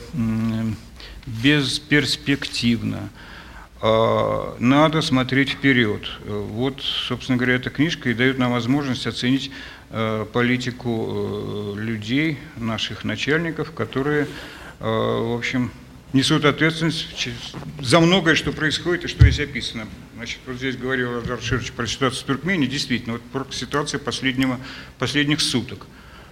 бесперспективно. Надо смотреть вперед. Вот, собственно говоря, эта книжка и дает нам возможность оценить политику людей, наших начальников, которые, в общем, несут ответственность за многое, что происходит и что здесь описано. Значит, вот здесь говорил Эльдар Ширович про ситуацию в Туркмении. Действительно, вот про ситуацию последних суток.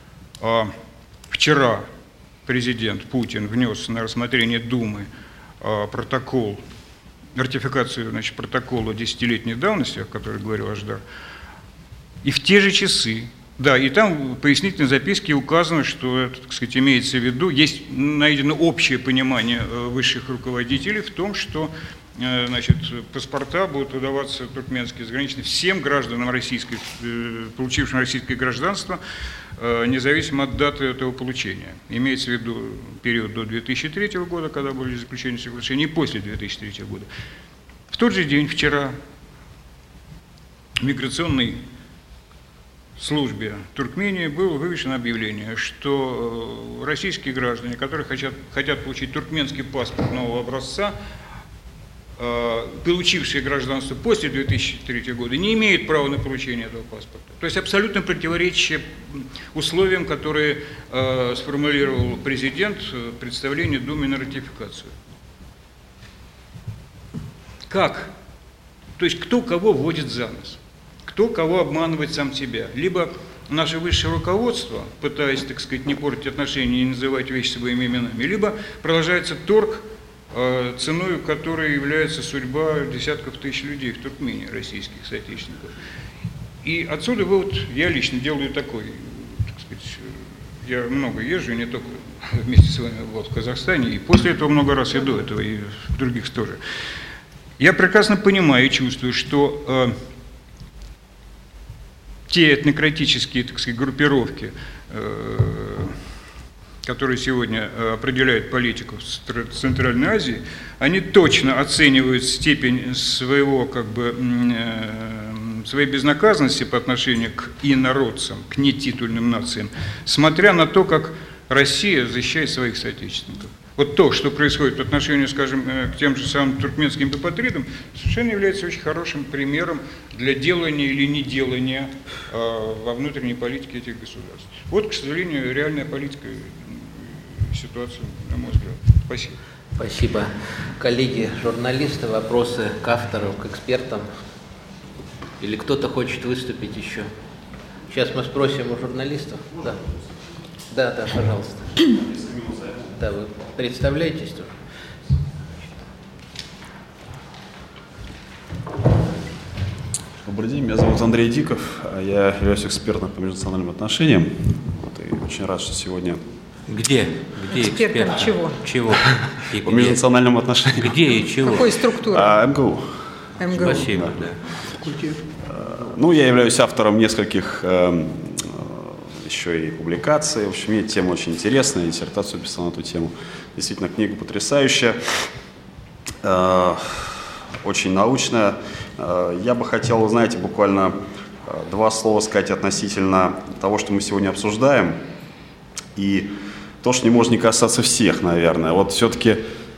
Вчера президент Путин внес на рассмотрение Думы протокол, ратификацию, значит, протокола 10-летней давности, о которой говорил Аждар. И в те же часы, да, и там в пояснительной записке указано, что, так сказать, имеется в виду, есть найдено общее понимание высших руководителей в том, что, значит, паспорта будут выдаваться туркменские заграничные всем гражданам российской, получившим российское гражданство, независимо от даты этого получения. Имеется в виду период до 2003 года, когда были заключены соглашения, и после 2003 года. В тот же день, вчера, миграционный службе Туркмении было вывешено объявление, что российские граждане, которые хотят получить туркменский паспорт нового образца, получившие гражданство после 2003 года, не имеют права на получение этого паспорта. То есть абсолютно противоречие условиям, которые сформулировал президент в представлении Думы на ратификацию. Как? То есть кто кого вводит за нос? Кто кого обманывает сам себя? Либо наше высшее руководство, пытаясь, так сказать, не портить отношения и не называть вещи своими именами, либо продолжается торг, ценой которой является судьба десятков тысяч людей в Туркмении, российских соотечественников. И отсюда вывод я лично делаю такой, так сказать, я много езжу, не только вместе с вами в Казахстане, и после этого много раз и до этого, и в других тоже. Я прекрасно понимаю и чувствую, что те этнократические, так сказать, группировки, которые сегодня определяют политику в Центральной Азии, они точно оценивают степень своего, как бы, своей безнаказанности по отношению к инородцам, к нетитульным нациям, смотря на то, как Россия защищает своих соотечественников. Вот то, что происходит по отношению, скажем, к тем же самым туркменским бепатридам, совершенно является очень хорошим примером для делания или неделания во внутренней политике этих государств. Вот, к сожалению, реальная политика ситуации, на мой взгляд. Спасибо. Спасибо. Коллеги, журналисты, вопросы к автору, к экспертам? Или кто-то хочет выступить еще? Сейчас мы спросим у журналистов. Да, да, пожалуйста. Да, вы представляетесь тоже? Добрый день, меня зовут Андрей Диков, я являюсь экспертом по межнациональным отношениям. Вот, и очень рад, что сегодня... Где экспертом чего? Чего? И по межнациональным отношениям. Где и чего? Какой структуры? МГУ. МГУ. Спасибо. Да. Ну, я являюсь автором нескольких еще и публикаций. В общем, мне тема очень интересная, диссертацию писал на эту тему. Действительно, книга потрясающая, очень научная. Я бы хотел, вы знаете, буквально два слова сказать относительно того, что мы сегодня обсуждаем. И то, что не может не касаться всех, наверное. Вот все-таки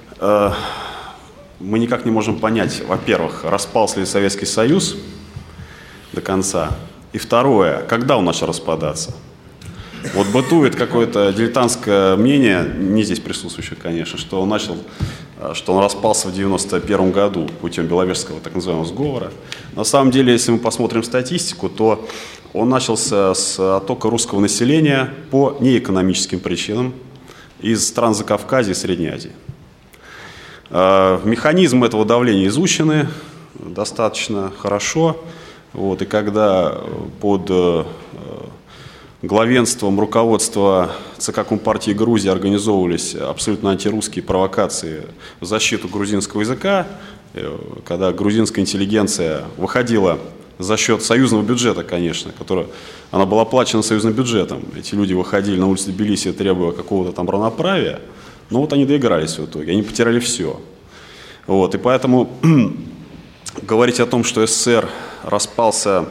мы никак не можем понять, во-первых, распался ли Советский Союз до конца, и второе, когда он начал распадаться. Вот бытует какое-то дилетантское мнение, не здесь присутствующее, конечно, что он распался в 1991 году путем Беловежского так называемого сговора. На самом деле, если мы посмотрим статистику, то он начался с оттока русского населения по неэкономическим причинам из стран Закавказья и Средней Азии. Механизмы этого давления изучены достаточно хорошо. Вот, и когда под главенством руководства ЦК Компартии Грузии организовывались абсолютно антирусские провокации в защиту грузинского языка, когда грузинская интеллигенция выходила за счет союзного бюджета, конечно, она была оплачена союзным бюджетом. Эти люди выходили на улицы Тбилиси, требуя какого-то там равноправия, но вот они доигрались в итоге, они потеряли все. Вот, и поэтому говорить о том, что СССР распался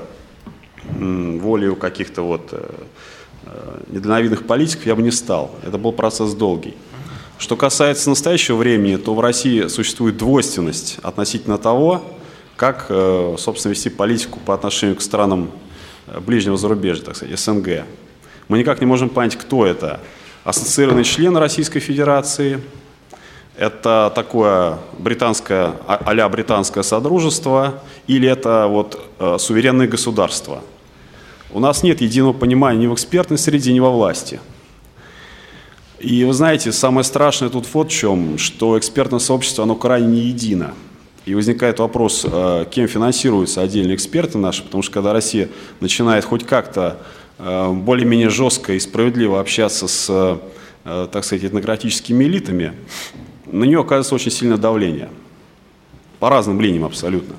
волею каких-то вот недальновидных политиков, я бы не стал. Это был процесс долгий. Что касается настоящего времени, то в России существует двойственность относительно того, как, собственно, вести политику по отношению к странам ближнего зарубежья, так сказать, СНГ. Мы никак не можем понять, кто это. Ассоциированный член Российской Федерации, это такое британское, а-ля британское содружество, или это вот суверенные государства. У нас нет единого понимания ни в экспертной среде, ни во власти. И вы знаете, самое страшное тут вот в чем, что экспертное сообщество, оно крайне не едино. И возникает вопрос, кем финансируются отдельные эксперты наши, потому что когда Россия начинает хоть как-то более-менее жестко и справедливо общаться с, так сказать, этнократическими элитами, на нее оказывается очень сильное давление. По разным линиям абсолютно.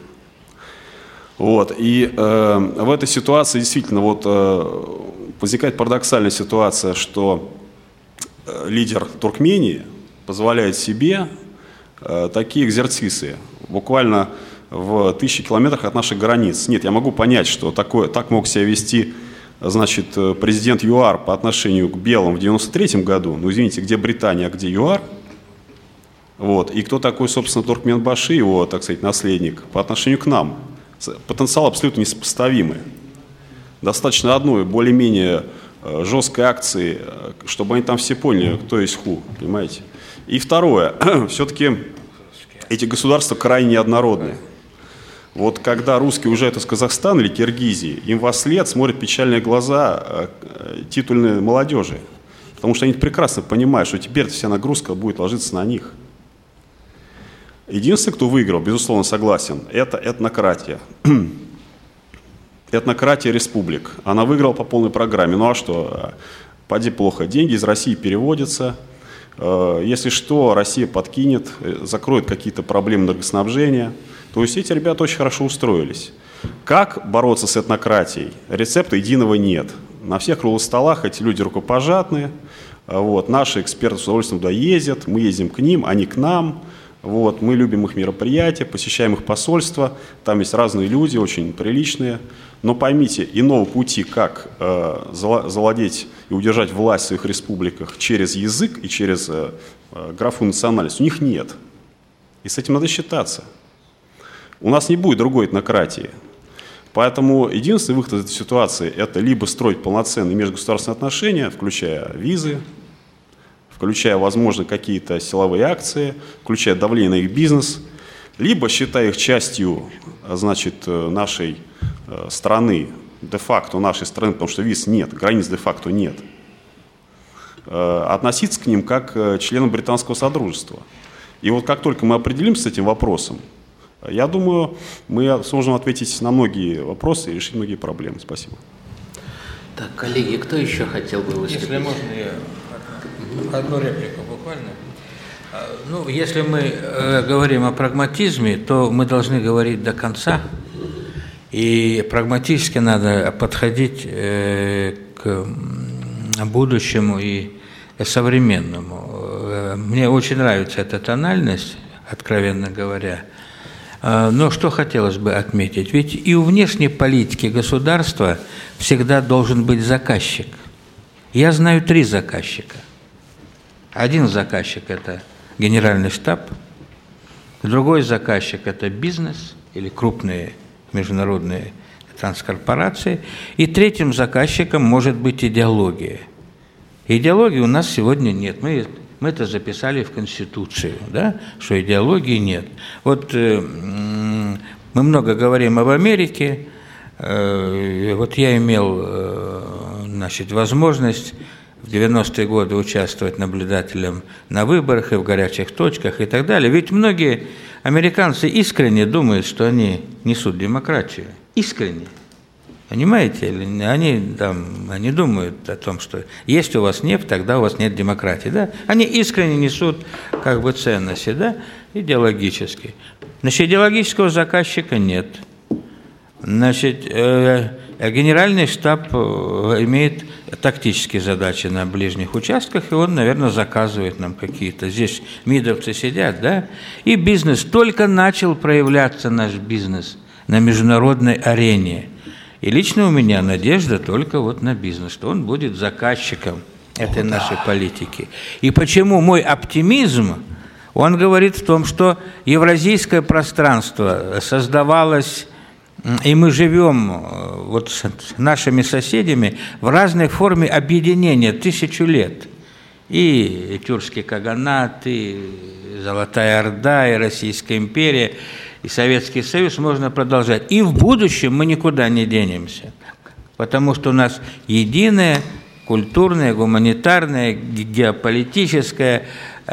Вот. И в этой ситуации действительно вот, возникает парадоксальная ситуация, что лидер Туркмении позволяет себе такие экзерцисы буквально в 1000 километрах от наших границ. Нет, я могу понять, что так мог себя вести, значит, президент ЮАР по отношению к белым в 1993 году. Ну, извините, где Британия, а где ЮАР? Вот. И кто такой, собственно, Туркменбаши, его, так сказать, наследник, по отношению к нам? Потенциал абсолютно несопоставимый. Достаточно одной более-менее жесткой акции, чтобы они там все поняли, кто есть ху, понимаете? И второе, все-таки эти государства крайне неоднородны. Вот когда русские уезжают из Казахстана или Киргизии, им во след смотрят печальные глаза титульной молодежи, потому что они прекрасно понимают, что теперь вся нагрузка будет ложиться на них. Единственный, кто выиграл, безусловно, согласен, это этнократия. Этнократия республик. Она выиграла по полной программе. Ну а что? Поди плохо. Деньги из России переводятся. Если что, Россия подкинет, закроет какие-то проблемы энергоснабжения. То есть эти ребята очень хорошо устроились. Как бороться с этнократией? Рецепта единого нет. На всех круглых столах эти люди рукопожатные. Вот. Наши эксперты с удовольствием туда ездят. Мы ездим к ним, они к нам. Вот. Мы любим их мероприятия, посещаем их посольства. Там есть разные люди, очень приличные. Но поймите, иного пути, как завладеть и удержать власть в своих республиках через язык и через графу национальность, у них нет. И с этим надо считаться. У нас не будет другой этнократии. Поэтому единственный выход из этой ситуации – это либо строить полноценные межгосударственные отношения, включая визы, включая, возможно, какие-то силовые акции, включая давление на их бизнес, либо считая их частью, значит, нашей страны, де-факто нашей страны, потому что виз нет, границ де-факто нет, относиться к ним как к членам британского содружества. И вот как только мы определимся с этим вопросом, я думаю, мы сможем ответить на многие вопросы и решить многие проблемы. Спасибо. Так, коллеги, кто еще хотел бы выступить? Если можно, я одну реплику буквально. Ну, если мы говорим о прагматизме, то мы должны говорить до конца. И прагматически надо подходить к будущему и современному. Мне очень нравится эта тональность, откровенно говоря. Но что хотелось бы отметить? Ведь и у внешней политики государства всегда должен быть заказчик. Я знаю 3 заказчика. Один заказчик – это генеральный штаб, другой заказчик – это бизнес или крупные международные транскорпорации, и третьим заказчиком может быть идеология. Идеологии у нас сегодня нет. Мы это записали в Конституцию, да, что идеологии нет. Вот мы много говорим об Америке. Вот я имел, значит, возможность в 90-е годы участвовать наблюдателем на выборах и в горячих точках и так далее. Ведь многие американцы искренне думают, что они несут демократию. Искренне. Понимаете? Они думают о том, что если у вас нефть, тогда у вас нет демократии. Да? Они искренне несут как бы ценности, да? Идеологически. Значит, идеологического заказчика нет. Значит, Генеральный штаб имеет тактические задачи на ближних участках, и он, наверное, заказывает нам какие-то. Здесь мидовцы сидят, да? И бизнес. Только начал проявляться наш бизнес на международной арене. И лично у меня надежда только вот на бизнес, что он будет заказчиком этой нашей политики. И почему мой оптимизм, он говорит в том, что евразийское пространство создавалось, и мы живем вот с нашими соседями в разной форме объединения 1000 лет. И тюркский каганат, и Золотая Орда, и Российская империя, и Советский Союз можно продолжать. И в будущем мы никуда не денемся, потому что у нас единое культурное, гуманитарное, геополитическое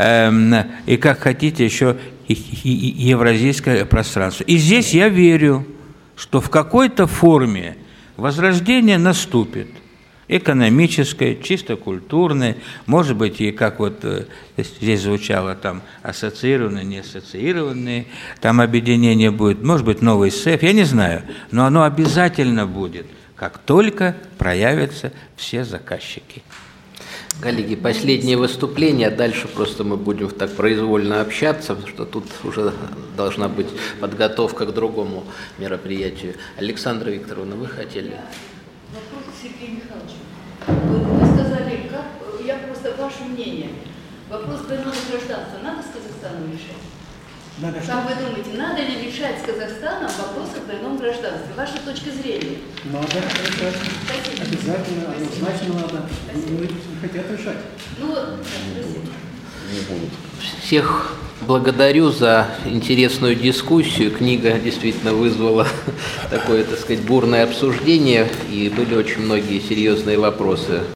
и, как хотите, еще и евразийское пространство. И здесь я верю, что в какой-то форме возрождение наступит. Экономическое, чисто культурное, может быть, и как вот здесь звучало, там ассоциированные, не ассоциированные, там объединение будет, может быть, новый СЭФ, я не знаю, но оно обязательно будет, как только проявятся все заказчики. Коллеги, последнее выступление, дальше просто мы будем так произвольно общаться, потому что тут уже должна быть подготовка к другому мероприятию. Александра Викторовна, вы хотели? Вопрос к Сергею Михайловичу. Вы сказали, я просто ваше мнение. Вопрос двойного гражданства надо с Казахстаном решать? Надо как вы думаете, надо ли решать с Казахстаном вопрос о двойном гражданстве? Ваша точка зрения? Надо решать. Обязательно, однозначно надо. Не хотят решать. Ну вот, спасибо. Всех благодарю за интересную дискуссию. Книга действительно вызвала такое, так сказать, бурное обсуждение, и были очень многие серьезные вопросы.